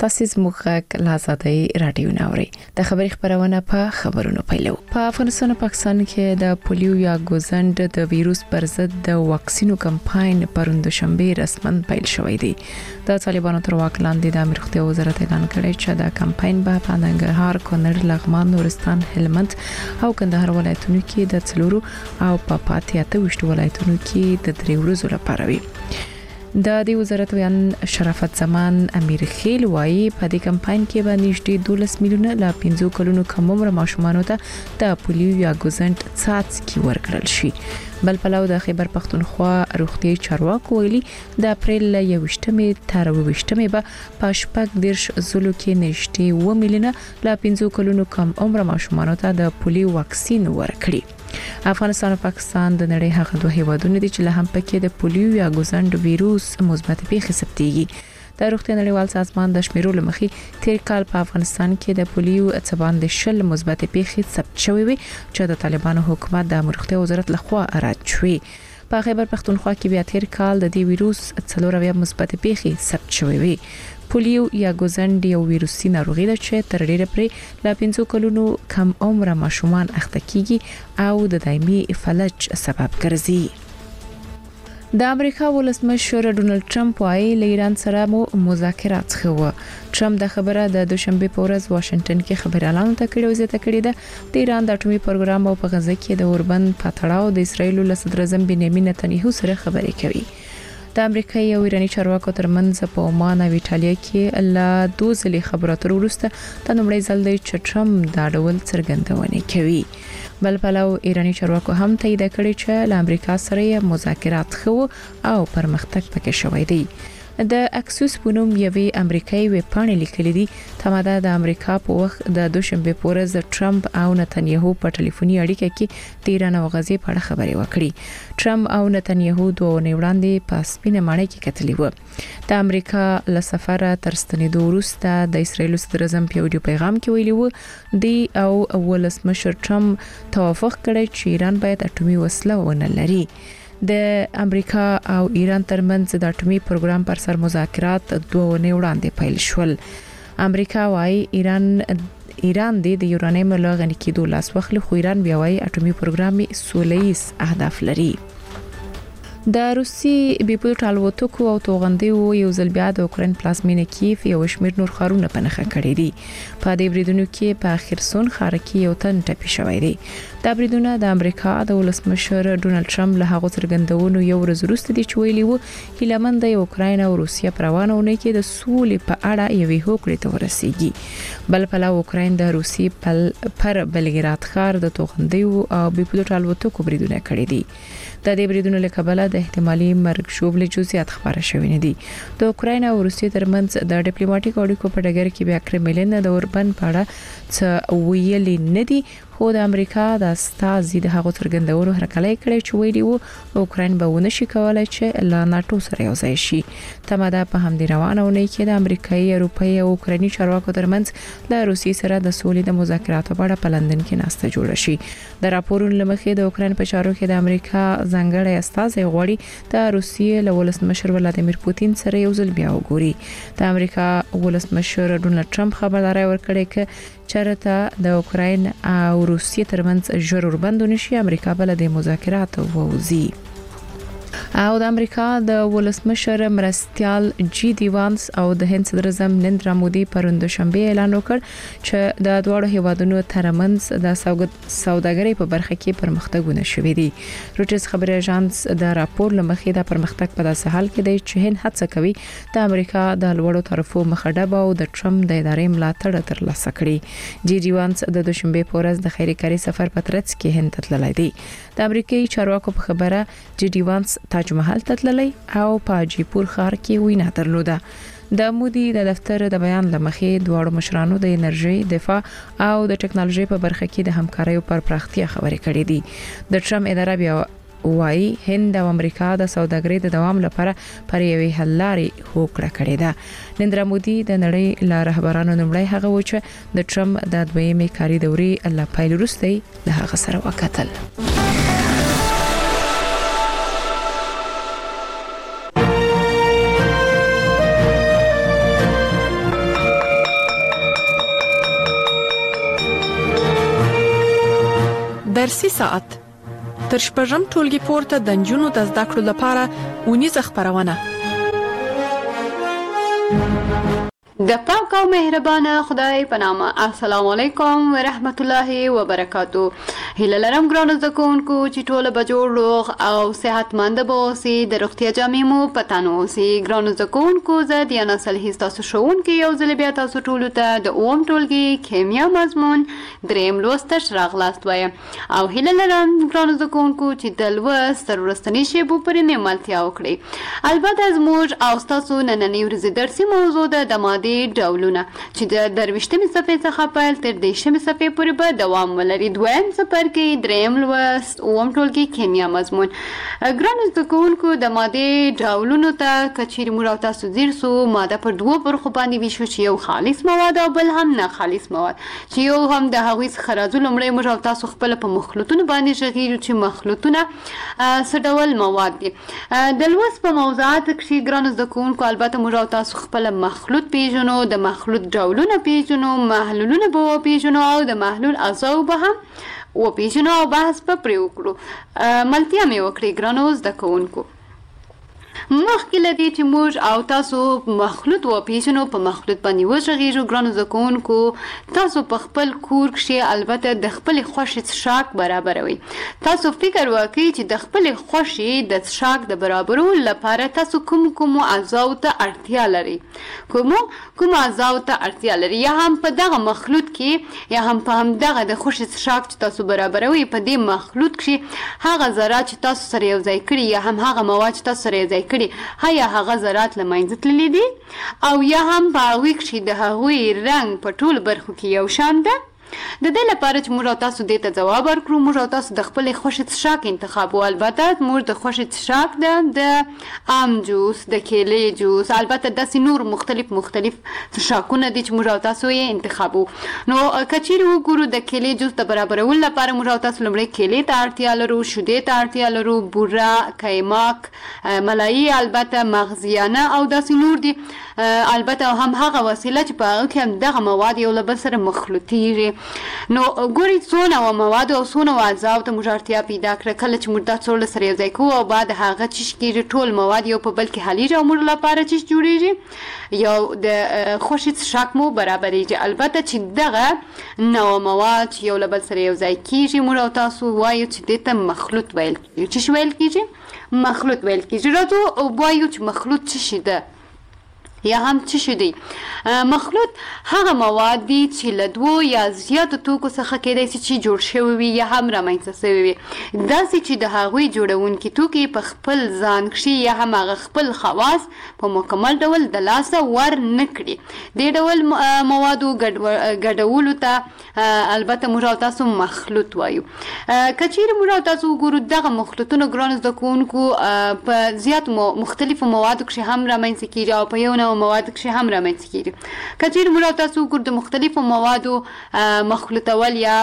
تاسو زموږ لازادي رادیو ناوړي د خبري خبرونه په خبرونو پیلو. په افغانستان او پاکستان کې د پولیو یا ګوزند د وایروس پر ضد د واکسینو کمپاین پروند شنبه رسماً پیل شوې دی. د طالبانو تر واک لاندې د امریکا روغتیا وزارت اعلان کړی چې دا کمپاین به په ننګرهار، کونړ، لغمان، نورستان، هلمند او کندهار ولایتونو کې د څلورو او په پاتې 8 ولایتونو کې د 3 ورځې لپاره وي. د دې وزارت ویان شرافت زمان امیر خیل وایي په دې کمپاین کې به نږدې 12 میلیونه لا 15 کلونو کم عمر ماشومانو ته د پولیو یا ګوزند څاڅکي ورکړل شي. بل پلو د خیبر پختونخوا روغتي چارواکو ویلي د اپریل 21 تر 22 به په شپږ دیرش ضلعو کې نږدې 2 میلیونه لا 15 کلونو کم عمر ماشومانو ته د پولیو واکسین ورکړي. افغانستان او پاکستان د نړۍ هغه دوه هیوادونه دي چې له هم پکې د پولیو یا ګوزند وایروس مثبت پیښې ثبتېږي. د روغتیا نړیوال سازمان د شمیرو لمخې تیر کال په افغانستان کې د پولیو څبان د شل مثبت پیښې ثبت شوې وي چې د طالبانو حکومت د روغتیا وزارت لخوا رد شوې. په خیبر پختونخوا کې بیا تیر کال د دې وایروس 4 مثبت پیښې ثبت شوې وي. پولیو یا ګوزند یو ویروسي ناروغي ده چې تر ډیره پرې لا 15 کلونو کم عمر ماشومان اخته کیږي او د دایمي فلج سبب ګرځي. د امریکا ولسمشر ډونالد ټرمپ وايي له ایران سره مو مذاکرات خو. ټرمپ د خبره د دوشنبه په ورځ واشنگټن کې خبر اعلان کړی او زیاته کړې ده د ایران د اټومي پروګرام او په غزه کې د اوربند پاتړاو د اسرایل له صدر اعظم بنیامین نتنیاهو سره خبرې کوي. د امریکا او ایرانی چارواکو ترمنځ په عمان او ایتالیا کې لا 2 ځلې خبرو اترو وروسته د نومړي ځل د ټرمپ دا ډول څرګندونه کوي. بل پلو ایرانی چارواکو هم تایید کړی چې له امریکا سره مذاکرات خو او پرمختګ پکې شوی دی. د اکسوس پونوم یوې امریکایي وپاڼې لیکلي دي تماده د امریکا په وخت د دوشنبه په ورځ ټرمپ او نتنیاهو په ټلیفوني اړیکه کې د ایران او غزې په اړه خبرې وکړي. ټرمپ او نتنیاهو دوه وړاندې په سپینه ماڼۍ کې کتلي و. د امریکا له سفر تر ستنېدو وروسته د اسرایل صدر اعظم په یو پیغام کې ویلي و دی او ولسمشر ټرمپ توافق کړی چې ایران باید اټومي وسله ونه لري. د امریکا او ایران ترمنځ د اټومي پروګرام پر سر مذاکرات 2 وړاندې پیل شول. امریکا وايي ایران د یورانیم له غني کېدو لاس وخل خو ایران بیا وايي اټومي پروګرام سولهییز اهداف لري. د روسي بیپوت الوتکو او توغندیو یو ځل بیا د اوکرين پلازمینه کیف یو شمیر نور خارونه پنهخه کړی دي. په دې بریدونو کې په خرسون ښار کې یو تن ټپي شوی دی. دا بریدونه د امریکا د ولسمشر ډونالد ټرمپ له هغه څرګندونو یو ورځ وروسته دي چې ویلي وو هیلمن د اوکراین او روسیا پروانونه کې د سولې په اړه یوې هوکړې ته ورسیږي. بل په اوکراین د روسي پر بلګراد ښار د توغندیو او بیپوت الوتکو بریدونه کړی دي. د دې بریدونو له کبله د احتمالي مرګ شوبله جزئیات خبره شوې نه دي. د اوکراین او روسیې ترمنځ د ډیپلوماټیک اړیکو په ډګر کې بیا کرملین د اوربند په اړه څه ویلي نه دي خو د امریکا د استازي د هغو څرګندونو هرکلی کړی چې ویلي وو اوکراین به ونه شي کولای چې له ناتو سره یو ځای شي. تماده په همدې روانونه کې د امریکایي، اروپایي او اوکرایني چارواکو ترمنځ د روسي سره د سولې د مذاکراتو په اړه په لندن کې ناسته جوړه شي. د راپورونو لمخې د اوکراین په چارو کې د امریکا ځانګړی استازي غواړي د روسیې له ولسمشر ولادیمیر پوتین سره یو ځل بیا وګوري. د امریکا ولسمشر ډونالد ټرمپ خبرداري ورکړې چې چرته د اوکراین او روسیې ترمنځ ژر اوربند نشي امریکا بل د مذاکرات ووزي. او د امریکا د ولسمشر مرستيال جی ډي وانس او د هند صدر اعظم نریندرا مودي پروند شنبه اعلان وکړ چې د دوه هیوادونو ترمنځ د سوداګرۍ په برخه کې پرمختګونه شوي دي. روټرز خبري اژانس د راپور لمخې د پرمختګ په داسې حال کې دی چې هند هڅه کوي د امریکا د لوړو طرفو مخډب او د ټرمپ د ادارې ملاتړ ترلاسه کړي. جی ډي وانس د دوشنبه په ورځ د خیري کاری سفر په ترڅ کې هند ته تللی دی. د امریکایي چارواکو په خبره جی ډي وانس تاج محل ته تللی او په جیپور ښار کې وینا درلوده. د مودي د دفتر د بیان لمخې دواړو مشرانو د انرژي، دفاع او د ټکنالوژي په برخه کې د همکارۍ پر پراختیا خبرې کړې دي. د ټرمپ اداره بیا وایي هند او امریکا د سوداګرۍ د دوام لپاره پر یوې حل لارې هوکړه کړې ده. نریندرا مودي د نړۍ له رهبرانو نومړی هغه و چې د ټرمپ د دویمې کاري دورې له پیل وروسته له هغه سره وکتل. درسي ساعت تر شپږم ټولګي پورته د نجونو د زده کړو لپاره ونیزه خبرونه د پاک او مهربانه خدای په نامه. السلام علیکم ورحمت الله وبرکاتو. هیله لرم ګرانو زده کوونکو چې ټول به جوړ روغ او صحتمند به اوسئ. د روغتیا جامې مو په تن اوسئ. ګرانو زده کوونکو زه دیانا صالحي ستاسو ښوونکې یو ځل بیا تاسو ټولو ته د اووم ټولګي کیمیا مضمون دریم لوست راغلاست وایم او هیله لرم ګرانو زده کوونکو چې د لوست تر وروستنۍ شیبو پورې مې ملتیا وکړئ. البته زموږ او ستاسو نننۍ ورځې درسي موضوع ده د مادې ډولونه چې د 23مې صفحې څخه پیل تر 30مې صفحې پورې به دوام ولري. دویم څپرکی دریم لوست اووم ټولګي کیمیا مضمون. ګرانو زده کوونکو د مادې ډولونو ته که چیرې موږ او تاسو ځیر سو ماده پر دوو برخو باندې ویشو چې یو خالص مواد او بل هم نه خالص مواد چې یو هم د هغوی څخه راځو. لومړی موږ او تاسو خپله په مخلوطونو باندې غږیږو چې مخلوطونه څه ډول مواد دي. د لوست په موضوعاتو کښې ګرانو زده کوونکو البته موږ او تاسو خپله مخلوط پیژنو، د مخلوط ډولونه پیژنو، محلولونه به وپیژنو او د محلول اجزاو به هم وپیژنو او بحث به پرې وکړو. ملتیا مې وکړئ ګرانو زده کوونکو. مخکې له دې چې موږ او تاسو مخلوط وپیژنو په مخلوط باندې وغږیږو ګرانو زده کوونکو تاسو په خپل کور کښې البته د خپلې خوښې څښاک برابروئ. تاسو فکر وکړئ چې د خپلې خوښې د څښاک د برابرولو لپاره تاسو کومو اجزاو ته اړتیا لرئ، کومو اجزاو ته اړتیا لرئ، یا هم په دغه مخلوط کې یا هم په همدغه د خوښې څښاک چې تاسو برابروئ په دې مخلوط کښې هغه ذرات چې تاسو سره یو ځای کړي یا هم هغه مواد چې تاسو سره یو ځای کړي هيا هغه ذرات له منځه تللي دي او یا هم په هغوی کښې د هغوی رنګ په ټولو برخو کې یو شان ده. د دې لپاره چې موږ او تاسو دې ته ځواب ورکړو موږ او تاسو د خپلې خوښې څښاک انتخابو. البته موږ د خوښې څښاک ده د ام جوس، د کیلې جوس، البته داسې نور مختلف څښاکونه دي چې موږ او تاسو یې انتخابو. نو که چیرې وګورو د کیلې جوس د برابرولو لپاره موږ او تاسو لومړی کیلې ته اړتیا لرو، شیدې ته اړتیا لرو، بوره، قیماک، ملایي، البته مغزیانه او داسې نور دي. البته هم هغه وسیله چې په هغه کې هم دغه مواد یو له بل سره مخلوطیږي. نو ګورئ څو نوع مواد او څو نوع اجزاو ته موږ اړتیا پیدا کړه. کله چې موږ دا څو سره یو ځای کوو او بعد هغه چیش کېږي ټول مواد یو په بل کې حلیږي او موږ لپاره چیش جوړیږي یو د خوښې څښاک مو برابریږي. البته چې دغه نوع مواد چې یو له بل سره یو ځای کېږي موږ او تاسو وایو چې دې ته مخلوط ویل کېږي. څه ویل کېږي؟ مخلوط ویل کېږي. راځو وایو چې مخلوط څه شي ده یا هم څه شي دی. مخلوط هغه مواد دي چې له دوو یا زیاتو توکو څخه کېدای شي چې جوړ شوي وي یا هم رامنځته شوي وي، داسې چې د هغوی جوړونکي توکي په خپل ځان کښې یا هم هغه خپل خواص په مکمل ډول د لاسه ور نه کړي. دې ډول موادو ګډولو ته البته موږ او تاسو مخلوط وایو. که چیرې موږ او تاسو وګورو دغه مخلوطونه ګرانو زده کوونکو په زیاتو مختلفو موادو کښې هم رامنځته کېږي او په یو مواد کښې هم رامنځته کېږي. که چیرې موږ او تاسو وګورو د مختلفو موادو مخلوطول یا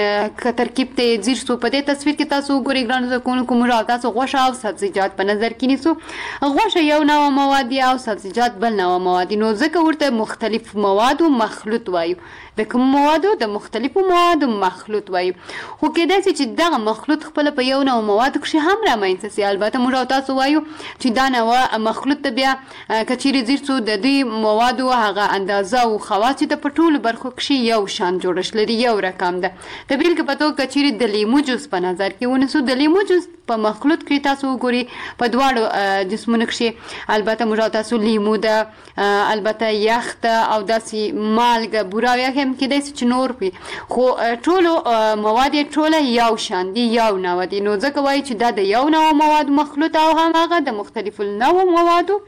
که ترکیب ته یې ځیر سو په دې تصویر کې تاسو وګورئ ګرانو زده کوونکو موږ او تاسو غوښه او سبزیجات په نظر کې نیسو. غوښه یو نوع مواد دي او سبزیجات بل نوع مواد دي. نو ځکه ورته مختلف موادو مخلوط وایو. د کوم موادو؟ د مختلفو موادو مخلوط وایو. خو کېدای شي چې دغه مخلوط خپله په یو نوع موادو کښې هم رامنځته سي. البته موږ او تاسو وایو چې دا نوع مخلوط ته بیا که چیرې ځیر سو د دې موادو هغه اندازه او خواص چې د په ټولو برخو کښې یو شان جوړښت لري، یو رقم ده. د بیلګې په توګه که چیرې د لیمو جوس په نظر کې ونیسو، د لیمو جوس په مخلوط کې تاسو وګورئ په دواړو جسمونو کښې البته موږ او تاسو لیمو ده، البته یخ ده او داسې مالګه، بوره او یخ هم کېدای شي چې نور وي، خو ټولو مواد یې ټوله یو شان دي، یو نوع دي. نو ځکه وایي چې دا د یو نوع موادو مخلوط او هم هغه د مختلفو نوع موادو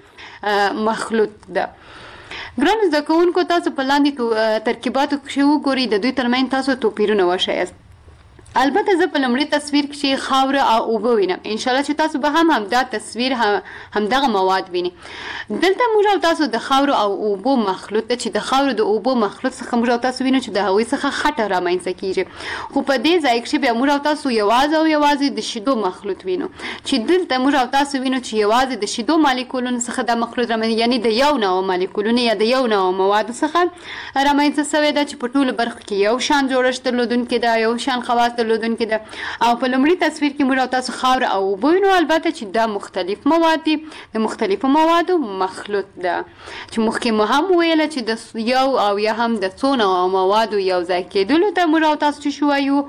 مخلوط ده. ګرانو زده کوونکو تاسو په لاندې ترکیباتو کښې وګورئ د دوی ترمنځ تاسو توپیرونه وښایاست. البته زه په لومړي تصویر کښې خاوره او اوبه وینم. انشاءالله چې تاسو به هم همدا تصویر همدغه مواد وینئ. دلته موږ او تاسو د خاورو او اوبو مخلوط ده چې د خاورو د اوبو مخلوط څخه موږ او تاسو وینو چې د هغوی څخه خټه رامنځته کېږي. خو په دې ځای کښې بیا موږ او تاسو یوازې او یوازې د شیدو مخلوط وینو چې دلته موږ او تاسو وینو چې یوازې د شیدو مالیکولونو څخه دا مخلوط رامنځته، یعنې د یو نوع مالیکولونو یا د یو نوع موادو څخه رامنځته شوې ده چې په ټولو برخو کې یو شان جوړښت درلودونکې ده، یو شان خواص درلودونکې ده. او په لومړي تصویر کې موږ او تاسو خاوره او اوبه وینو، البته چې دا مختلف مواد دي، د مختلفو موادو مخلوط ده چې مخکې مو هم ویله چې د یو او یا هم د څو نوعو موادو یو ځای کېدلو ته موږ او تاسو چې وایو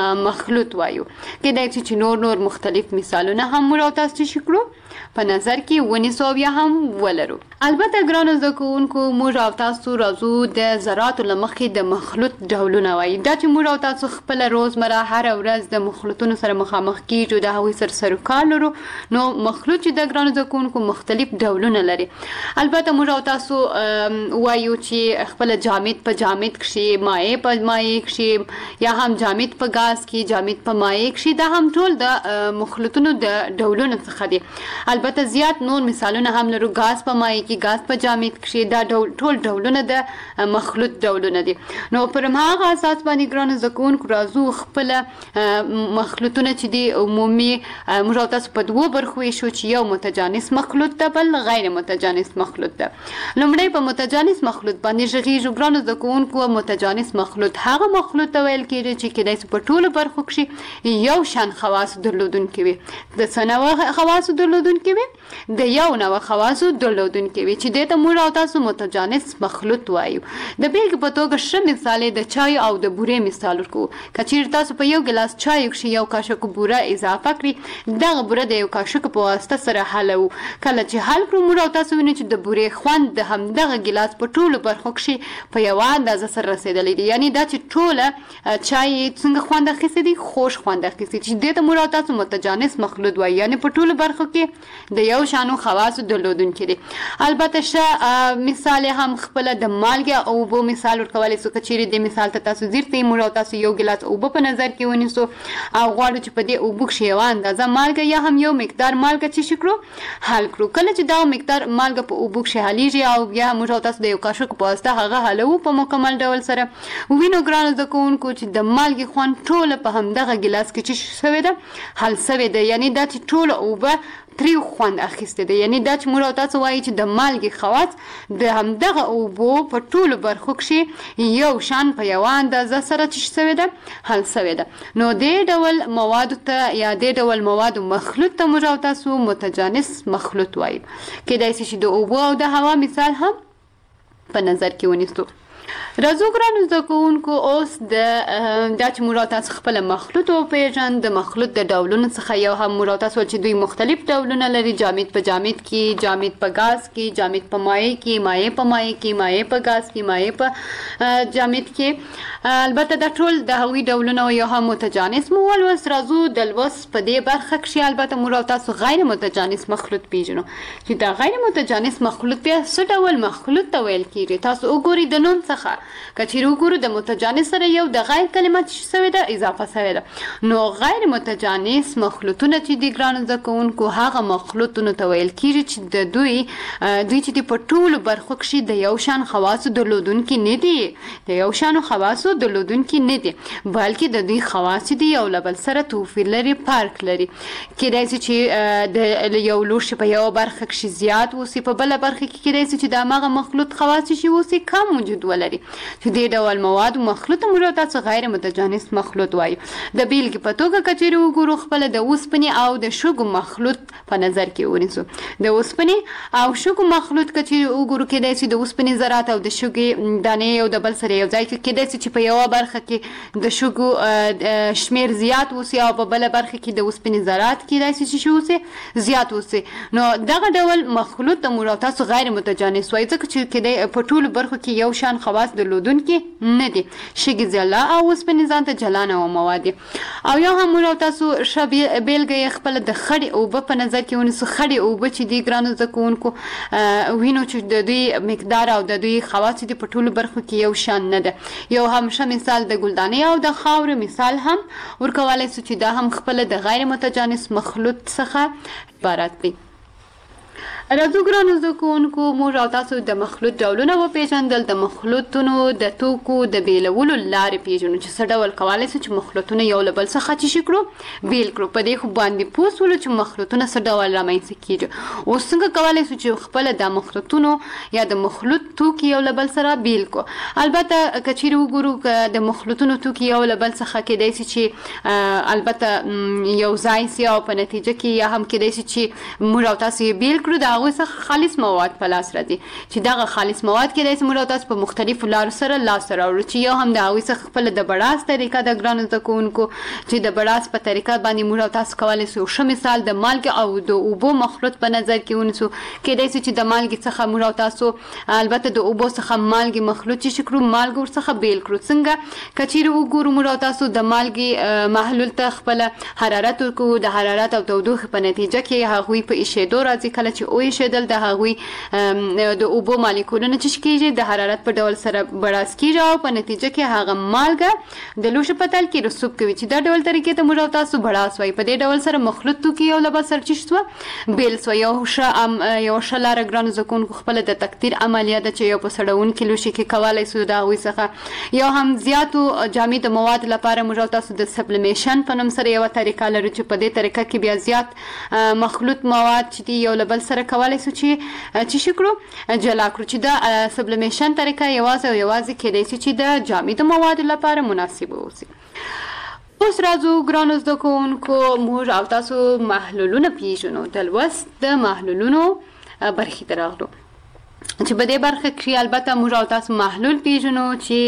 مخلوط وایو. کېدای چې نور مختلف مثالونه هم موږ او تاسو چې کړو په نظر کې ونیسو او یا هم ولرو. البته ګرانو زده کوونکو موږ او تاسو راځو د ذراتو له مخکې د مخلوط ډولونه وایي. دا چې موږ او تاسو خپل روزمره هره ورځ د مخلوطونو سره مخامخ کیږو، د هغوی سره سروکار لرو، نو مخلوط چې د ګرانو زده کوونکو مختلف ډولونه لري. البته موږ او تاسو وایو چې خپل جامد په جامد کښې، مایع په مایع کښې، یا هم جامد په ګاز کې، جامد په مایع کښې، دا هم ټول د مخلوطونو د ډولونو څخه دي. البته زیات نور مثالونه هم لرو، ګاز په مایع کې، ګاز په جامد کښې، دا ټول ډولونه د مخلوط ډولونه دي. نو پر هماغه اساس باندې ګرانو زده کوونکو راځو خپله مخلوطونه چې دي عمومي موږ او تاسو په دوو برخو ویشو چې یو متجانس مخلوط ده، بل غیر متجانس مخلوط ده. لومړی په متجانس مخلوط باندې غږیږو. ګرانو زده کوونکو متجانس مخلوط هغه مخلوط ته ویل کېږي چې کېدای شي په ټولو برخو کښې یو شان خواص درلودونکي وي، د څه نوع خواصو درلودونکي وي، د یو نوع خواصو درلودونکي وي، چې دې ته موږ او تاسو متجانس مخلوط وایو. د بیلګې په توګه ښه مثال د چای او د بورې مثال ورکوو. که چیرې تاسو په یو ګیلاس چای کښې یو کاشوک بوره اضافه کړئ، دغه بوره د یو کاشوک په واسطه سره حلوو. کله چې حل کړو موږ او تاسو وینو چې د بورې خوند د همدغه ګیلاس په ټولو برخو کښې په یوه اندازه سره رسېدلی دی. یعنې دا چې ټوله چای څنګه خوند اخیستی دی، خوږ خوند اخیستی، چې دې ته موږ او تاسو متجانس مخلوط وایي. یعنې په ټولو برخو کې د یو شانو خواصو درلودونکي دي. البته ښه مثال هم خپله د مالګې او اوبو مثال ورکولی سو. که چیرې دې مثال ته تاسو ځیر سئ، موږ او تاسو یو ګیلاس اوبه په نظر کې ونیسو او غواړو چې په دې اوبو کښې یوه اندازه مالګه یا هم یو مقدار مالګه چې کړو حل کړو. کله چې دا مقدار مالګه په اوبو کښې حلیږي او بیا موږ او تاسو د یو کاشوک په واسطه هغه حلوو په مکمل ډول سره، وینو ګرانو زده کوونکو چې د مالګې خوند ټوله په همدغه ګیلاس کې چې شوې ده، حل شوې ده. یعنې دا چې ټوله اوبه تریو خوند اخیستی دی. یعنې دا چې موږ او تاسو وایي چې د مالګې خواص د همدغه اوبو په ټولو برخو کښې یو شان په یوه اندازه سره چې شوې ده، حل شوې ده. نو دې ډول موادو ته یا دې ډول موادو مخلوط ته موږ او تاسو متجانس مخلوط وایو. کېدای شي چې د اوبو او د هوا مثال هم په نظر کې ونیسو. راځو ګرانو زده کوونکو اوس دا چې موږ او تاسو خپله مخلوط وپېژنو. د مخلوط د ډولونو څخه یو هم موږ او تاسو چې دوی مختلف ډولونه لري، جامد په جامد کې، جامد په ګاز کې، جامد په مایع کې، مایع په مایع کې، مایع په ګاز کې، مایع په جامد کې. البته دا ټول د هغوی ډولونه او یو هم متجانس مو ولوست. راځو د لوست په دې برخه کښې البته موږ او تاسو غیر متجانس مخلوط پېژنو چې دا غیر متجانس مخلوط بیا څه ډول مخلوط ته ویل کېږي. تاسو وګورئ د نوم څخه، که چیرې وګورو د متجانس سره یو د غیر کلمه چې شوې ده اضافه شوې ده. نو غیر متجانس مخلوطونه چې دي ګرانو زده کوونکو هغه مخلوطونو ته ویل کېږي چې د دوی چې دي په ټولو برخو کښې د یو شان خواصو درلودونکي نه دي، د یو شانو خواصو درلودونکي نه دي، بلکې د دوی خواص چې دي یو له بل سره توپیر لري، فرق لري. کېدای شي چې د یو لوښي په یوه برخه کښې زیات اوسي، په بله برخه کې کېدای شي چې د هماغه مخلوط خواص چې اوسي کم وجود ولري. چې دې ډول مواد مخلوط موږ تاسو غیر متجانس مخلوط وایو. د بیلګې په توګه که چیرې وګورو خپله د اوسپنې او د شګو مخلوط په نظر کې ونیسو. د اوسپنې او شګو مخلوط که چیرې وګورو کېدای شي د اوسپنې ذرات او د شګې دانې یو د بل سره یو ځای کې کېدای شي چې په یوه برخه کې د شګو شمیر زیات اوسي او په بله برخه کې د اوسپنې ذرات کېدای شي چې اوسي زیات اوسي. نو دغه ډول مخلوط د موږ تاسو غیر متجانس وایي، ځکه چې کېدای په ټولو برخو کې یو شان خواص درلودونکي نه دي. شګې جلا او اوسپنې ځان ته جلا نوع مواد دي. او یا هم موږ تاسو ښه بیلګه یې خپله د خړې اوبه په نظر کې ونیسو. خړې اوبه چې دي ګرانو زده کوونکو وینو چې د دوی مقدار او د دوی خواص چې دي په ټولو برخو کې یو شان نه ده. یو هم ښه مثال د ګلدانۍ او د خاورې مثال هم ورکولی سو چې دا هم خپله د غیر متجانس مخلوط څخه عبارت دی. راځو ګرانو زده کوونکو موږ او تاسو د مخلوط ډولونه وپېژندل. د مخلوطونو د توکو د بیلولو لارې پېژنو چې څه ډول کولی شو چې مخلوطونه یو له بل څخه چې کړو بیل کړو. په دې خو باندې پوه شولو چې مخلوطونه څه ډول رامنځته کېږي. اوس څنګه کولی شو چې خپله د مخلوطونو یا د مخلوط توکي یو له بل سره بیل کړو. البته که چیرې وګورو که د مخلوطونو توکي یو له بل څخه کېدای شي چې البته یو ځای سي او په نتیجه کې یا هم کېدای شي چې موږ او تاسو یې بیل کړو، د هغوی څخه خالص مواد په لاس راځي چې دغه خالص مواد کېدای شي موږ او تاسو په مختلفو لارو سره لاسته راوړو چې یو هم د هغوی څخه خپله د بړاس طریقه د ګرانو زده کوونکو چې د بړاس په طریقه باندې موږ او تاسو کولی شو ښه مثال د مالګې او د اوبو مخلوط په نظر کې ونیسو. کېدای شي چې د مالګې څخه موږ او تاسو البته د اوبو څخه مالګې مخلوط چې کړو مالګه ورڅخه بیل کړو. څنګه که چیرې وګورو موږ او تاسو د مالګې محلول ته خپله حرارت ورکوو، د حرارت او تودوخې په نتیجه کې هغوی په ایشېدو راځي. کله چې وایشېدل د هغوی د اوبو مالیکولونه چې کېږي د حرارت په ډول سره بړاس کېږي او په نتیجه کې هغه مالګه د لوښي په تل کې رسوب کوي چې دا ډول طریقې ته موږ او تاسو بړاس وایي. په دې ډول سره مخلوط توکي یو له بل سره چې شوه بیل سوه. یو ښه لاره ګرانو زده کوونکو خپله د تقدیر عملیه ده چې یو په سړوونکي لوښي کې کولی شو د هغوی څخه یو هم زیاتو جامد مواد لپاره موږ او تاسو د سبلیمیشن په نوم سره یوه طریقه لرو چې په دې طریقه کې بیا زیات مخلوط مواد چې دي یو له بل سره کولی شو چې شي کړو جلا کړو چې د سبلیمیشن طریقه یوازې او یوازې کېدای شي چې د جامدو موادو لپاره مناسبه اوسي. اوس راځو ګرانو زده کوونکو موږ او تاسو محلولونه پېژنو. د لوست د محلولونو برخې ته راغلو چې په دې برخه کې البته موږ او تاسو محلول پېژنو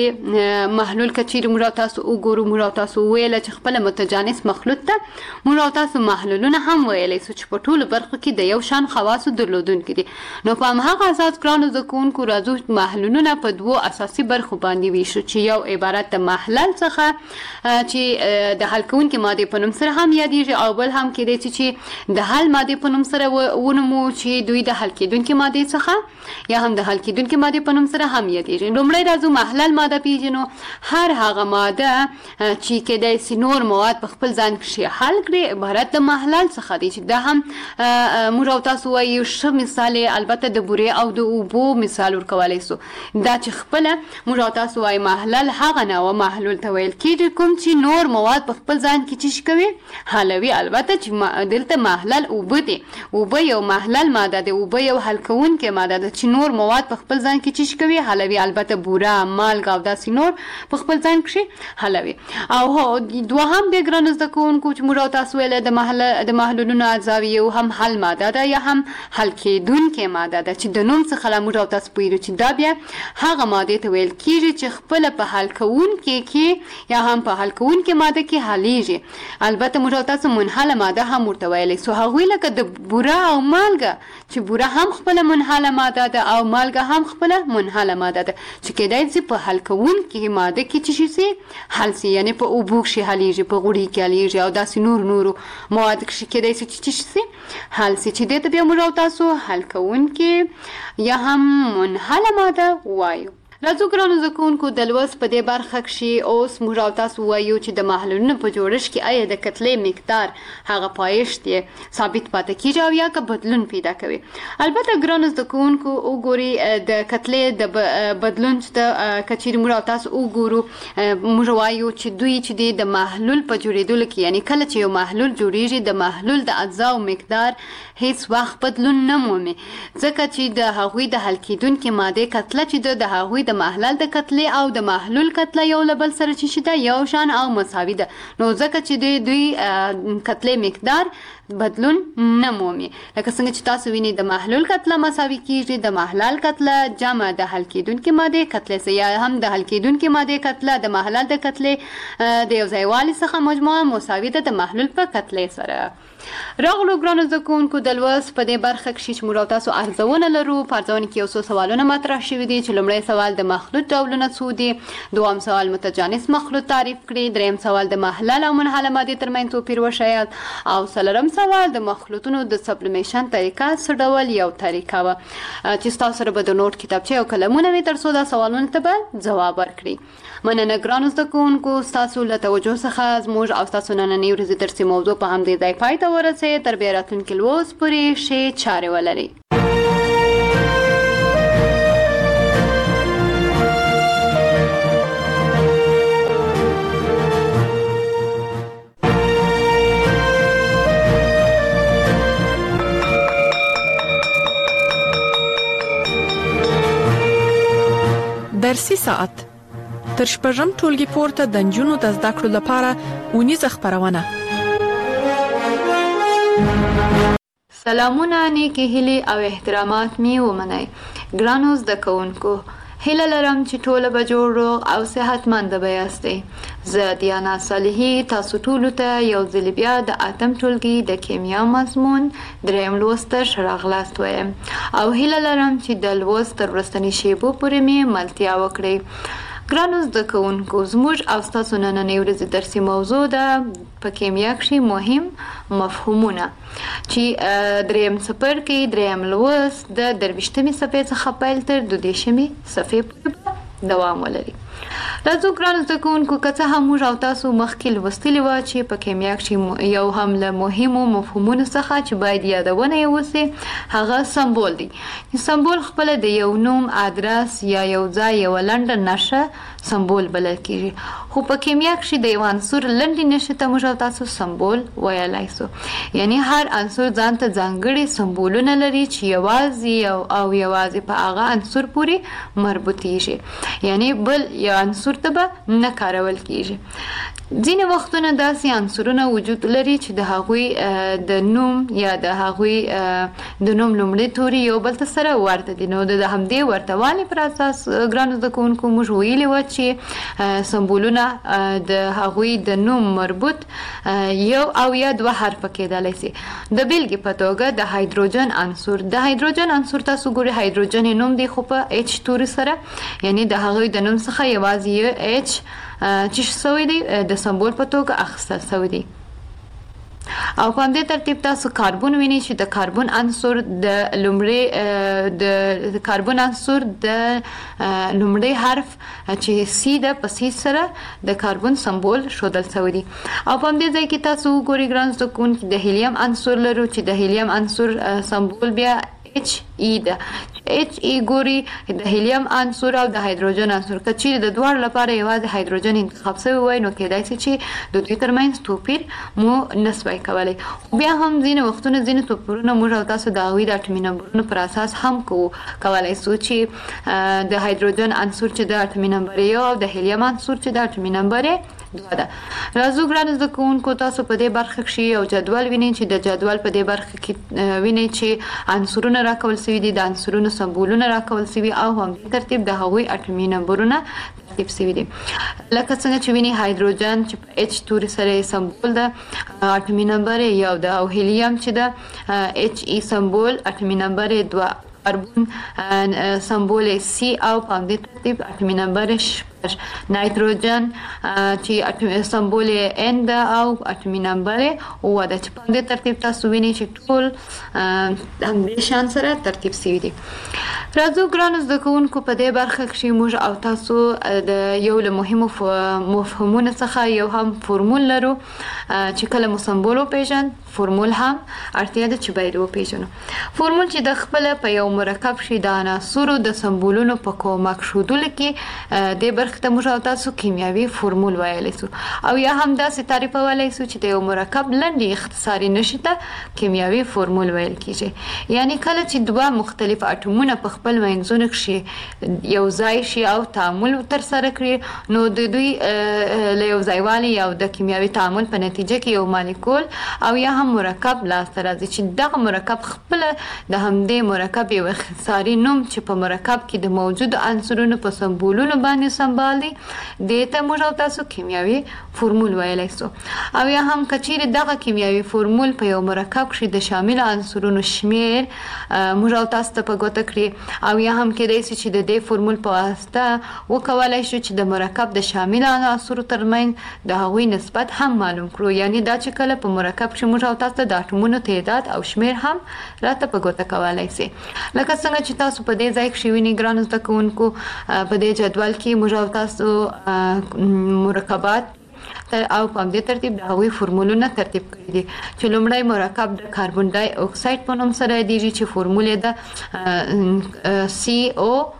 چې محلول که چیرې موږ او تاسو وګورو موږ او تاسو وویله چې خپله متجانس مخلوط ته موږ او تاسو محلولونه هم ویلی سو چې په ټولو برخو کې د یو شان خواصو درلودونکي دي. نو په همهغه اساس ګرانو زده کوونکو راځو محلولونه په دوو اساسي برخو باندې ویشو چې یو عبارت د محلل څخه چې د حل کوونکي مادې په نوم سره هم یادېږي او بل هم کېدای شي چې د حل مادې په نوم سره ونومو چې دوی د حل کېدونکي مادې څخه یا هم د حل کېدونکي مادې په نوم سره هم یادېږي. لومړی راځو محلل ماده پېژنو. هر هغه ماده چې کېدای شي نور مواد په خپل ځان کښې حل کړي عبارت د محلل څخه دی چې دا هم موږ او تاسو وایو ښه مثال البته د بورې او د اوبو مثال ورکولی سو. دا چې خپله موږ او تاسو وایو محلل هغه نوع محلول ته ویل کېږي کوم چې نور مواد په خپل ځان کې چې کوي حلوي. البته چې دلته محلل اوبه دي، اوبه یو محلل ماده دی، اوبه یو حل کوونکې ماده ده چې نور مواد په خپل ځان کې چې کوي حلوي. البته بوره، مالګه او داسې نور په خپل ځان کې حلوي. او دوهم د ګرانو زده کوونکو چې موږ او تاسو ویله د محلولونو اجزاوې یو هم حل ماده ده یا هم حل کېدونکې ماده ده چې د نوم څخه لا موږ او تاسو پوهېږو چې دا بیا هغه مادې ته ویل کېږي چې خپله په حل کوونکې کې یا هم په حل کوونکې ماده کې حلیږي. البته موږ او تاسو منحله ماده هم ورته ویلی سو. هغوی لکه د بوره او مالګه چې بوره هم خپله منحله ماده ده او مالګه هم خپله منحله ماده ده چې کېدای شي په حل کوونکې ماده کې چې شي حل شي، یعنې په اوبو کښې حلیږي، په غوړي کې حلیږي او داسې نورو مواد کښې کېدای شي چې شي حل شي چې دې ته بیا موږ او تاسو حل کوونکې یا هم منحله ماده وایو. راځو ګرانو زده کوونکو د لوست په دې برخه کښې اوس موږ او تاسو وایو چې د محلولونو په جوړښت کې آیا د کتلې مقدار هغه پایښت یې ثابت پاتې کېږي او یا که بدلون پیدا کوي. البته ګرانو زده کوونکو وګورئ د کتلې د بدلون چې که چیرې موږ او تاسو وګورو موږ وایو چې دوی چې دی د محلول په جوړېدلو کې یعنې کله چې یو محلول جوړېږي د محلول د اجزاو مقدار هیڅ وخت بدلون نه مومي ځکه چې د هغوی د حل کېدونکې مادې کتله چې د هغوی د محلل د کتلې او د محلول کتله یو له بل سره چې ده یو شان او مساوي ده. نو ځکه چې دوی کتلې مقدار بدلون نه مومي. لکه څنګه چې تاسو وینئ د محلول کتله مساوي کېږي د محلل کتله جمع د حل کېدونکې مادې کتلې سره یا هم د حل کېدونکې مادې کتله د محلل د کتلې د یو ځایوالي څخه مجموعه مساوي ده د محلول په کتلې سره. راغلو ګرانو زده کوونکو د لوست په دې برخه کښې چې موږ او تاسو ارزونه لرو. په ارزونه کې یو څو سوالونه مطرح شوي دي چې لومړی سوال د مخلوط ډولونه څو دي، دوهم سوال متجانس مخلوط تعریف کړي، دریم سوال د محلل او منحله مادې ترمنځ توپیر وښایاست او څلورم سوال د مخلوطونو د سبلیمیشن طریقه څه ډول یو طریقه وه چې ستاسو سره به د نوټ کتابچې او قلمونه وي تر څو دا سوالونو ته به ځواب ورکړي. مننه ګرانو زده کوونکو ستاسو له توجه څخه زموږ او ستاسو نننۍ ورځې درسي موضوع په همدې ځای پای ته ورسېد. تر بیا راتلونکي لوست پورې ښې چارې ولرئ. فارسي ساعت تر شپږم ټولګي پورته د نجونو د زده کړو لپاره اونیزه خبرونه. سلامونه، نیکی هیلې او احترامات می ومنئ. ګرانو زده کوونکو، هیله لرم چې ټول به جوړ روغ او صحتمند به یاستئ. زه دیانا صالحي تاسو ټول ته یو ځل بیا د اتم ټولګي د کیمیا مضمون دریم لوست راغلاست وایم او هیله لرم چې د لوست تر وروستنۍ شیبو پورې مې ملتیا وکړئ. ګرانو زده کوونکو، زموږ او ستاسو نننۍ ورځې درسي موضوع ده په کیمیا کې مهم مفهومونه چې دریم څپرکي دریم لوست د 23مې صفحې څخه پیل تر 22مې صفحې پورې دوام ولري. راځو ګرانو زده کوونکو، که څه هم موږ او تاسو مخکې لوستلي وو چې په کیمیا کې یو هم له مهمو مفهومونو څخه چې باید یادونه یې وسي هغه سمبول دی. سمبول خپل د یو نوم، ادرس یا یو ځای یو لنډه نښه سمبول بلل کیږي. خو په کیمیا کې د یو عنصر لنډې نښې ته موږ او تاسو سمبول ویلای شو. یعنی هر عنصر ځان ته ځانګړي سمبولونه لري چې یوازې په هغه عنصر پورې مربوطیږي، یعنی بل یو عنصر ته به نه کارول کیږي. ځینې وختونه داسې عنصرونه وجود لري چې د هغوی د نوم یا د هغوی د نوم لومړی توري یو بل ته سره ورته دي. نو د همدې ورته والي پر اساس ګرانو زده کوونکو موږ ویلي وو چې سمبولونه د هغوی د نوم مربوط یو او یا دوه حرفه کېدلی شي. د بیلګې په توګه د هایدروجن عنصر تاسو ګورئ هایدروجن نوم دی خو په اچ توري سره، یعنی د هغوی د نوم څخه یوازې اچ چې شوی دی د سمبول په توګه اخیستل شوی دی. او په همدې ترتیب تاسو کاربن وینئ چې د کاربن عنصر د لومړی حرف چې سی ده په سی سره د کاربن سمبول ښودل شوی دی. او په همدې ځای کې تاسو وګورئ ګران زده کوونکي د هیلیم عنصر لرو چې د هیلیم عنصر سمبول بیا اچ ای ده. اچ ای ګوري د هیلیم عنصر او د هایدروجن عنصر کچې د دوه لپاره یوازې هایدروجن انتخاب شوی وای نو کېدای شي چې د دوی ترمنځ توپیر مو نسوي کولای. بیا هم ځینې وختونه ځینې توپیرونه موږ او تاسو د هغوی د اټومي نمبرونو پر اساس هم کولای شو چې د هایدروجن عنصر چې د اټومي نمبر یو او د هیلیم عنصر چې د اټومي نمبر دوه ده. راځو ګرانو زده کوونکو، تاسو په دې برخه کې یو جدول وینئ چې د جدول په دې برخه کې وینئ چې عنصرونه راکول شوي دي، د عنصرونو سمبولونه راکول شوي او هم ترتیب د هغوی اټومي نمبرونه ترتیب شوي دي. لکه څنګه چې وینئ هایدروجن چې په اچ توري سره سمبول ده اټومي نمبر یو ده، او هیلیم چې ده اچ ای سمبول اټومي نمبر دوه، کاربن سمبول سی او په همدې ترتیب اټومي نمبر نایتروجن چې سمبول ان ده او اټومي نمبر اوه ده، چې په همدې ترتیب تاسو وینئ چې ټول همدې شان سره ترتیب شوي دي. راځو ګرانو زده کوونکو، په دې برخه کې موږ او تاسو د یو له مهمو مفهومونو څخه یو هم فورمول لرو چې کله مو سمبول وپېژند فورمول هم اړتیا ده چې باید وپېژنو. فورمول چې د خپله په یو مرکب شي د عناصرو د سمبولونو په کومک ښودلو کې د برخه ته موږ او تاسو کیمیاوي فورمول ویلی شو او یا هم داسې تعریفولی شو چې د یو مرکب لنډې اختصاري نښې ته کیمیاوي فورمول ویل کیږي. یعنی کله چې دوه مختلف اټومونه په خپل منځونو کې یو ځای شي او تعامل ترسره کړي نو د دوی له یو ځایوالي او د کیمیاوي تعامل په نتیجه کې یو مالیکول او یا هم مرکب لاسته راځي چې دغه مرکب خپله د همدې مرکب یو اختصاري نوم چې په مرکب کې د موجودو عنصرونو په سمبولونو باندې سمبال دی دې ته موږ او تاسو کیمیاوي فورمول ویلی شو. او یا هم که چیرې دغه کیمیاوي فورمول په یو مرکب کې د شامل عنصرونو شمیر موږ او تاسو ته په ګوته کړي او یا هم کېدای شي چې د دې فورمول په واسطه وکولای شو چې د مرکب د شامل عناصرو ترمنځ د هغوی نسبت هم معلوم کړو. یعنی دا چې کله په مرکب کې موږ او تاسو د اټومونو تعداد او شمیر هم راته په ګوته کولای شي. لکه څنګه چې تاسو په دې ځای کې وینئ ګرانو زده کوونکو، په دې جدول کې موږ او تاسو مرکبات او په همدې ترتیب د هغوی فورمولونه ترتیب کړي دي چې لومړی مرکب د کاربن ډای اکساید په نوم سره یادیږي چې فورمول یې ده CO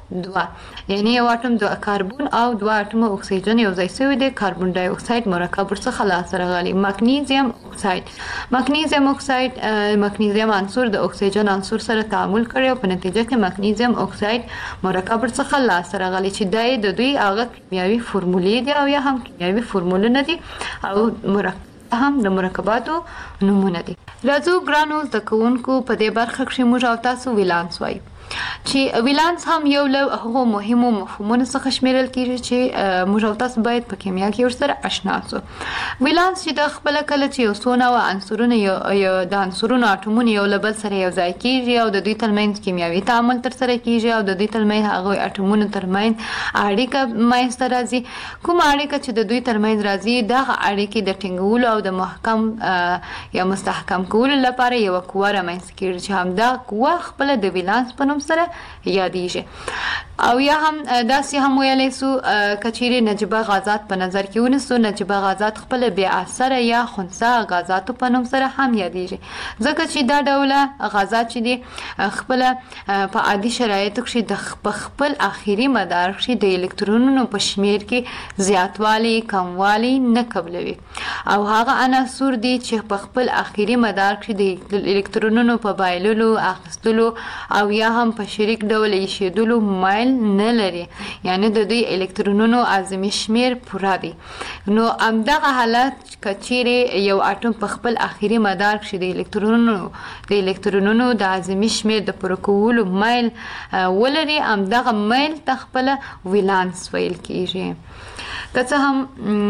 2 یعنی یو اټوم د کاربن او 2 اټوم اکسیجن یو ځای شوی دی کاربن ډای اکساید مرکب ورڅخه لاس راغلی مګنیزیم اکساید مګنیزیم عنصر د اکسیجن عنصر سره تعامل کړی او په نتیجه کې مګنیزیم اکساید مرکب ورڅخه لاس راغلی چې د دوی هغه کیمیاوي فورمولې دي او یا هم کیمیاوي فورمولونه دي او هم د مرکباتو نمونه دي. راځو ګرانو زده کوونکو په دې برخه کې موږ او تاسو ویلانس وایو چې ویلانس هم یو له هغو مهمو مفهومونو څخه شمیرل کیږي چې موږ او تاسو باید په کیمیا کې ورسره آشنا شو. ویلانس چې د خپل کله چې یو څو نوع عنصرونه یو د عنصرونو اټومونه یو له بل سره یو ځای کیږي او د دوی ترمنځ کیمیاوي تعامل تر سره کیږي او د دوی ترمنځ هغه اټومونو ترمنځ اړیکه منځته راځي. کوم اړیکه چې د دوی ترمنځ راځي دغه اړیکې د ټینګولو او د محکم یا مستحکم کولو لپاره یو قوه رامنځته کیږي چې همدا قوه خپل د ویلانس په نوم سره یادیږي. او یا هم داسې هم ویلی سو کچیرې نجیبه غازات په نظر کې ونیسو نجیبه غازات خپل بې اثره یا خنثی غازاتو په نوم سره هم یادیږي ځکه چې دا ډوله غازات چې دي خپل په عادي شرایطو کې د خپل اخیری مدار کې د الکترونونو په شمیر کې زیاتوالی کموالی نه قبلوي او هغه عناصر دي چې په خپل اخیری مدار کې د الکترونونو په بایللو اخیستلو او یا هم په شریک ډول ایښودلو مایل نه لري یعنی د دوی الکترونونو اعظمي شمیر پوره دي. نو همدغه حالت کچیرې یو اټوم په خپل اخیری مدار کې د الکترونونو د اعظمي شمیر د پوره کولو مایل ولري همدغه مایل ته خپل ویلانس ویل کیږي. که څه هم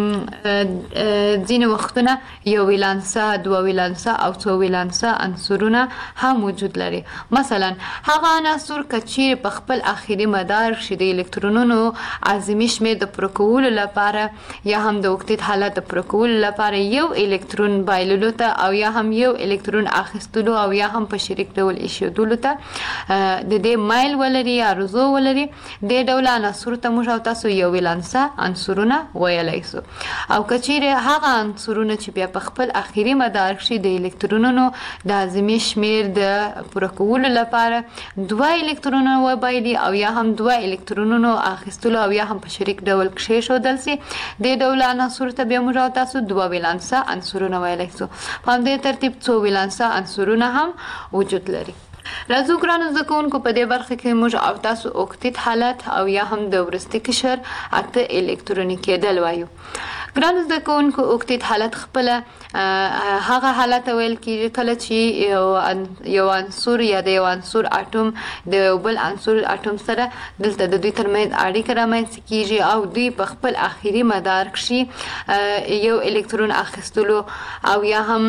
ځینې وختونه یو ویلانسه دوه ویلانسه او څو ویلانسه عنصرونه هم وجود لري. مثلا هغه عناصر که چیرې په خپل اخیری مدار کې د الکترونونو اعظمي شمیر د پوره کولو لپاره یا هم د اوکتیت حالت د پوره کولو لپاره یو الکترون بایللو ته او یا هم یو الکترون اخیستلو او یا هم په شریک ډول ایښودلو ته د دې مایل ولري یا رضو ولري دې ډول عناصر ته موږ او تاسو یو ویلانسه عنصرونه ویلی سو. او کچیرې هغه عنصرونه چې بیا په خپل اخیری مدار کې د الکترونونو د اعظمي شمیر د پوره کولو لپاره دوه الکترونونه وبایلي او یا هم دوه الکترونونو اخیستلو او یا هم په شریک ډول کښېښودل سي دې ډول عناصرو ته بیا موږ او تاسو دوه ویلانسه عنصرونه ویلی سو. په همدې ترتیب څو ویلانسه عنصرونه هم وجود لري. راځو ګرانو زده کوونکو په دې برخه کې موږ او تاسو اوکتیت حالت او یا هم د وروستي قشر اته الکتروني کېدل وایو. ګرانو زده کوونکو اوکتیت حالت خپل هغه حالت ویل کېږي کله چې یو عنصر یا د یو عنصر اټوم د یو بل عنصر اټوم سره دلته د دوی ترمنځ اړیکه رامنځته کیږي او دوی په خپل اخیری مدار کې یو الکترون اخیستلو او یا هم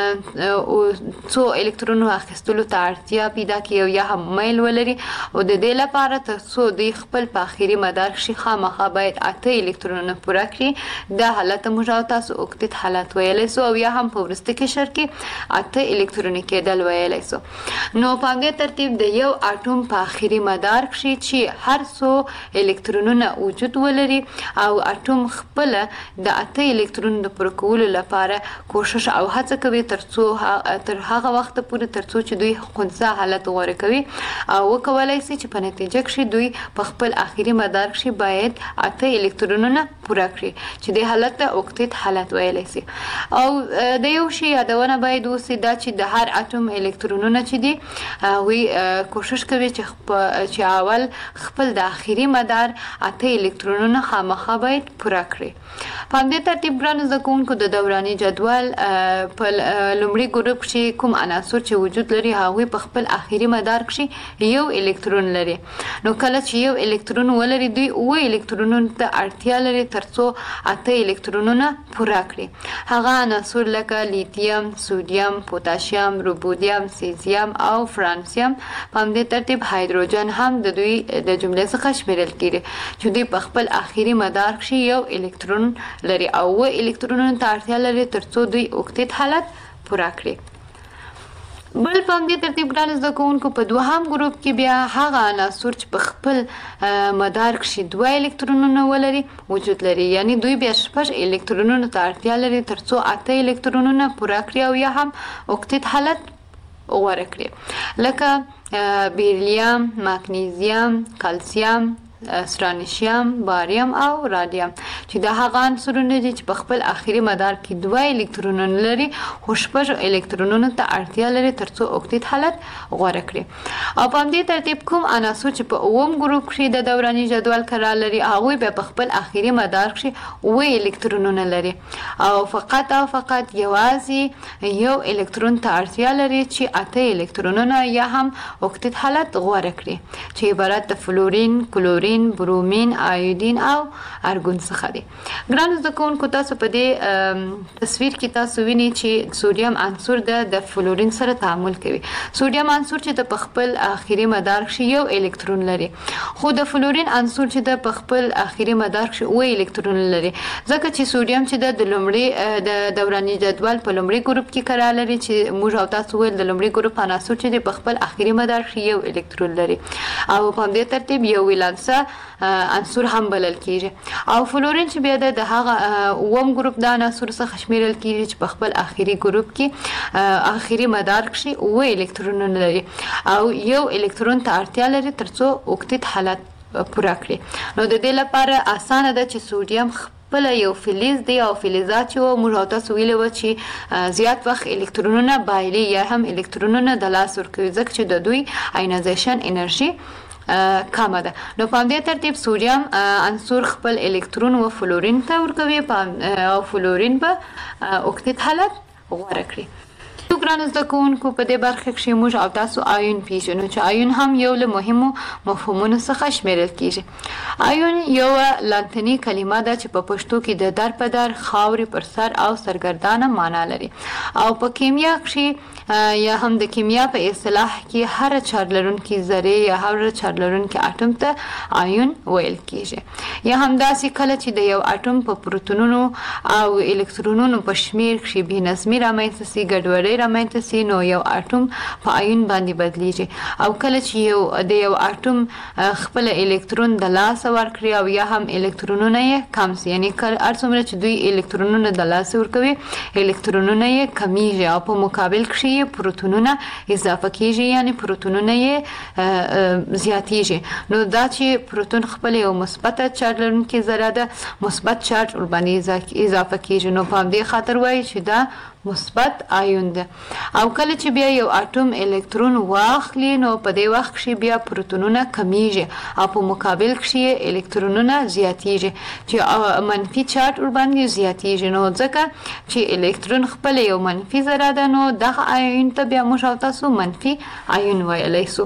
څو الکترونو اخیستلو ته اړتیا پیدا کوي یا هم میل ولري او د دې لپاره تر څو دوی خپل په اخیری مدار کې خامخا باید اته الکترونونه پوره کړي دا حالت موږ او تاسو اوکتیت حالت ویلی سو او یا هم په وروستي قشر کې اته الکتروني کېدل ویلی سو. نو په همدې ترتیب د یو اټوم په اخیری مدار کې چې هر څو الکترونونه وجود ولري او اټوم خپل د اته الکترونو د پوره کولو لپاره کوشش او هڅه کوي تر هغه وخت پورې تر څو چې دوی خنثی حالت غوره کوي او وکولای شي چې په نتیجه کې دوی په خپل اخیری مدار کې باید اته الکترونونه پوره کړي چې د حالت ته اوکتیت حالت ویلی سي. او د یو شي یادونه باید وسي دا چې د هر اټوم الکترونونه چې دي وی کوشش کوي چې اول خپل د اخیری مدار اته الکترونونه خامخا باید پوره کړي. په همدې ترتیب ګرانو زده کوونکو د دوراني جدول په لومړي ګروپ کې کوم عناصر چې وجود لري هغوی په خپل اخیری مدار کې یو الکترون لري. نو کله چې یو الکترون ولري دوی اوه الکترونونو ته اړتیا لري تر څو اته الکترونونه پوره کړي. هغه عناصر لکه لیتیم، سودیم، پوتاشیم، روبودیم، سیزیم او فرانسیم په همدې ترتیب هایدروجن هم د دوی د جملې څخه شمیرل کیږي چې دوی په خپل اخیری مدار کې یو الکترون لري او اوه الکترونونو ته اړتیا لري تر څو دوی اوکتیت حالت پوره کړي. بل په همدې ترتیب ګرانو زده کوونکو په دوهم ګروپ کې بیا هغه عناصر چې په خپل مدار کې دوه الکترونونه ولري وجود لري یعنی دوی بیا شپږ الکترونونو ته اړتیا لري تر څو اته الکترونونه پوره کړي او یا هم اوکتیت حالت غوره کړي، لکه بیریلیم، مګنیزیم، کلسیم، سرانشیم، باریم او رادیم چې دا هغه عنصرونه دي چې په خپل اخري مدار کې 2 الکترونونه لري خو 6 الکترونونو ته اړتیا لري ترڅو اوکتیت حالت غوره کړي. او په همدې ترتیب کوم عناصر چې په اوم ګروپ کې د دوراني جدول قرار لري هغه به په خپل اخري مدار کې 9 الکترونونه لري او فقط یوازې یو الکترون ته اړتیا لري چې 8 الکترونونه یا هم اوکتیت حالت غوره کړي چې عبارت د فلورین، کلورین، برومین، آیودین او ارګون څخه دي. ګرانو زده کوونکو تاسو په دې تصویر کې تاسو وینئ چې سوډیم عنصر د فلورین سره تعامل کوي. سوډیم عنصر چې د خپل اخري مدار کې یو الکترون لري خو د فلورین عنصر چې د خپل اخري مدار کې 9 الکترون لري ځکه چې سوډیم چې د لومړي د دوراني جدول په لومړي ګروپ کې قرار لري چې موږ او تاسو ول د لومړي ګروپ عناصر چې د خپل اخري مدار کې یو الکترون لري او په دې ترتیب یو ولانس عنصر هم بلل کیږي. او فلورین چې بیا د هغه اوم ګروپ د عناصر څخه شمیرل کیږي چې په خپل اخري ګروپ کې اخري مدار کې 9 الکترونونه لري او یو الکترون ته اړتیا لري ترڅو اوکتیت حالت پوره کړي. نو د دې لپاره اسانه ده چې سوډیم بل یو فلز دی او فلزات چې موږ تاسو ویلو چې زیات وخت الکترونونه بایلي یا هم الکترونونه د لاس ورکوي ځکه چې د دوی آینایزیشن انرژي کمه ده. نو په دې ترتیب سوډیم عنصر خپل الکترون و فلورین ته ورکوي او فلورین به اوکتیت حالت غوره کړي. ګرانو زده کوونکو په دې برخه کې موږ او تاسو آیون پیژنو چې آیون هم یو له مهمو مفهومونو څخه شمیرل کیږي. آیون یو لاتینی کلمه ده چې په پښتو کې د در په در، خاورې پر سر او سرګردانه معنا لري او په کیمیا کې یا هم د کیمیا په اصطلاح کې هر چارج لرونکي ذره یا هر چارج لرونکي اټوم ته آیون ویل کیږي. یا هم داسې کله چې د یو اټوم په پروتونونو او الکترونونو په شمیر کې بې نظمي رامنځته سي، ګډوډي رامنځته سي، نو یو اټوم په آیون باندې بدلیږي. او کله چې یو اټوم خپل الکترون د لاس ورکړي او یا هم الکترونونه یې کم سي، یعنی هر څومره چې دوی الکترونونه د لاس ورکوي الکترونونه یې کمیږي او په مقابل کې پروتونونه اضافه کیږي یعنی پروتونونه یې زیاتیږي. نو دا چې پروتون خپل یو مثبت چارج لرونکي ذره ده مثبت چارج ور باندې اضافه کیږي نو په دې خاطر وایي چې دا مثبت آیون ده. او کله چې بیا یو اټوم الکترون واخلي نو په دې وخت کې بیا پروتونونه کمیږي او په مقابل کې الکترونونه زیاتیږي چې منفي چارج ور باندې زیاتیږي. نو ځکه چې الکترون خپل یو منفي ذره ده نو دغه آیون ته بیا موږ تاسو منفي آیون ویلی سو.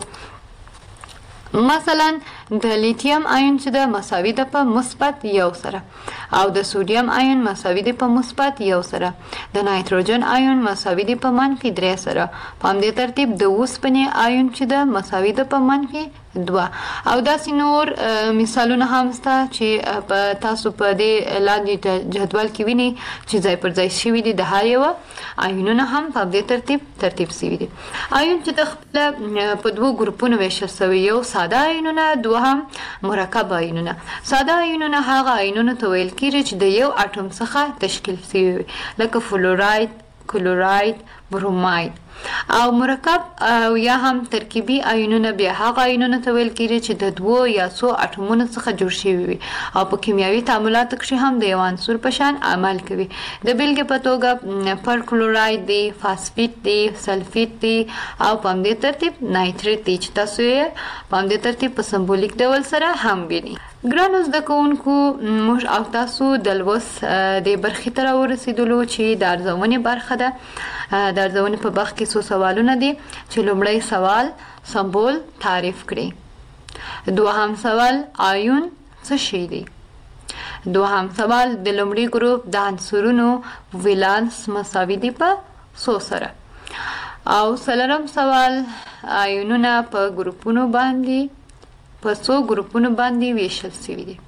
مثلا د لیتیم آیون چې د مساوي ده په مثبت 1 سره او د سوډیم آیون مساوي ده په مثبت 1 سره، د نایتروجن آیون مساوي ده په منفي 3 سره. په همدې ترتیب د اوسپنې آیون چې د مساوي ده په منفي 2 او داسې نور مثالونه هم شته چې په تاسو په دې لاندې جدول کې ویني چې ځای پر ځای شوي دي د هر یو آیونونه هم په دې ترتیب شوي دي. آیون چې د خپل په 2 ګروپونو ویشل شوی، یو ساده آیونونه، دوهم مرکب آیونونه. ساده آیونونه هغه آیونونه ته ویل کیږي چې د یو اټوم څخه تشکیل شوی لکه فلوراید، کلوراید، بروماید. او مرکب او یا هم ترکیبي آیونونه بیا هغه آیونونه ته ویل کیږي چې د 2 یا 100 اټومونو څخه جوړ شوي وي او په کیمیاوي تعاملاتو کې هم د یو عنصر په شان عمل کوي. د بیلګې په توګه پرکلوراید دی، فاسفیت دی، سلفیت دی او په همدې ترتیب نایتریت دی چې تاسو یې په همدې ترتیب په سمبولیک ډول سره هم وینئ. ګرانو زده کوونکو موږ او تاسو د لوست د برخې ته راورسېدلو چې د ارزونې برخه ده. د ارزونې په برخه کې څو سوالونه دي چې لومړی سوال سمبول تعریف کړئ، دوهم سوال آیون څه شی دی، دوهم سوال د لومړي ګروپ د عنصرونو ولانس مساوي دي په 100 سره او څلورم سوال آیونونه په ګروپونو باندې په 100 ګروپونو باندې ویشل شوي دي.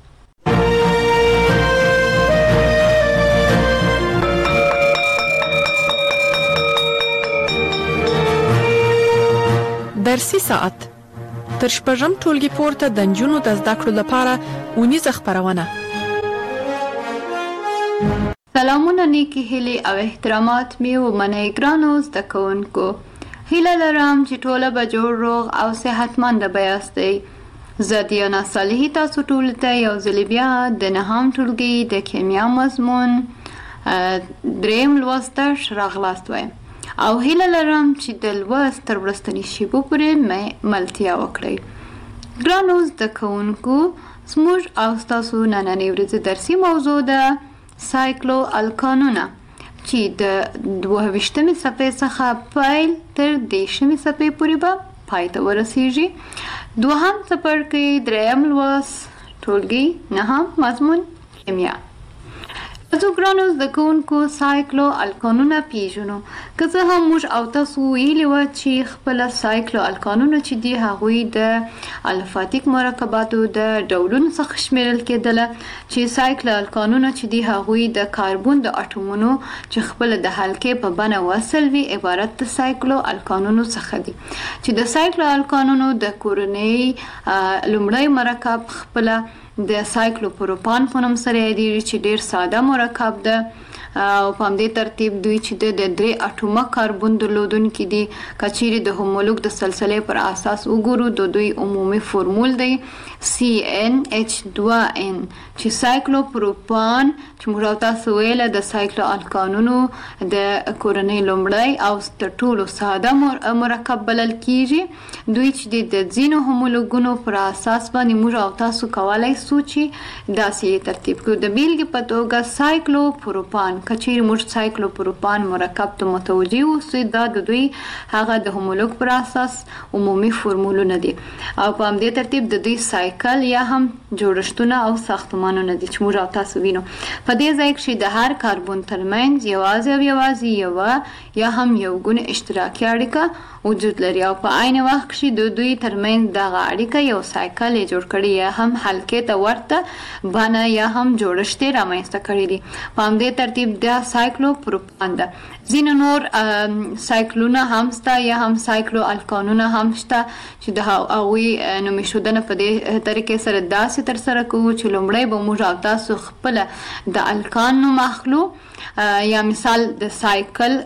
درسي ساعت تر شپږم ټولګي پورته د نجونو د زده کړو لپاره اونیزه خپرونه. سلامونه، نیکی هیلې او احترامات مې ومنئ ګرانو زده کوونکو. هیله لرم چې ټوله به جوړ روغ او صحتمند به یاستئ. زه دیانا صالحي تاسو ټولو ته یو ځل بیا د نهم ټولګي د کیمیا مضمون دریم لوست ته راغلاست وایم او هیله لرم چې د لوست تر وروستني شیبو پورې ملتیا وکړئ. ګرانو زده کوونکو، زموږ او ستاسو نننۍ ورځې درسي موضوع ده سایکلو الکانونه چې د 22مې صفحې څخه پیل تر 30مې صفحې پورې به پای ته ورسیږي. دوهم څپرکی دریم لوست ټولګي نهم مضمون کیمیا. تاسو ګرانو زده کوونکو سایکلو الکانونه پیژنو. که څه هم موږ او تاسو ویلي وه چې خپل سایکلو الکانونه چې دي هغوی د الفاتیک مرکباتو د ډولونو څخه شمیرل کېدله، چې سایکلو الکانونه چې دي هغوی د کاربون د اټومونو چې خپل د حلقې په بڼه وصل وي عبارت د سایکلو الکانونو څخه دي. چې د سایکلو الکانونو د کورنۍ لومړی مرکب خپله د سایکلوپروپان په نوم سره یادیږي چې ډیر ساده مرکب ده او په همدې ترتیب دوی چې د 3 اټومه کاربون درلودونکي دي. که چیرې د هومولوګ د سلسلې پر اساس وګورو د دوی عمومي فورمول دی CnH2n چې سایکلوپروپان چې موږ او تاسو ویله د سایکلو الکانونو د کورنۍ لومړی او تر ټولو ساده مرکب بلل کیږي. دوی چې د ځینو هومولوګونو پر اساس باندې موږ او تاسو کولای سو چې داسې ترتیب کړو. د بیلګې په توګه سایکلوپروپان که چیرې موږ سایکلوپروپان مرکب ته متوجه اوسو، دا د دوی هغه د هومولوګ پر اساس عمومي فورمولونه دي او په همدې ترتیب د دوی سایکل یا هم جوړښتونه او ساختمانونه دي چې موږ او تاسو وینو. په دې ځای کې د هر کاربون ترمنځ یوازې یوه یا هم یو ګونه اشتراکي اړیکه وجود لري او په عین وخت کې د دوی ترمنځ دغه اړیکه یو سایکل یې جوړ کړي یا هم حلقې ته ورته بڼه یا هم جوړښت یې رامنځته کړی دي. په همدې ترتیب د سایکلوپروپان ده. ځینې نور سایکلونه هم شته یا هم سایکلو الکانونه هم شته چې د هغوی نوم ایښودنه په دې طریقې سره داسې ترسره کوو چې لومړی به موږ او تاسو خپله د الکان نوم اخلو یا مثال د سایکل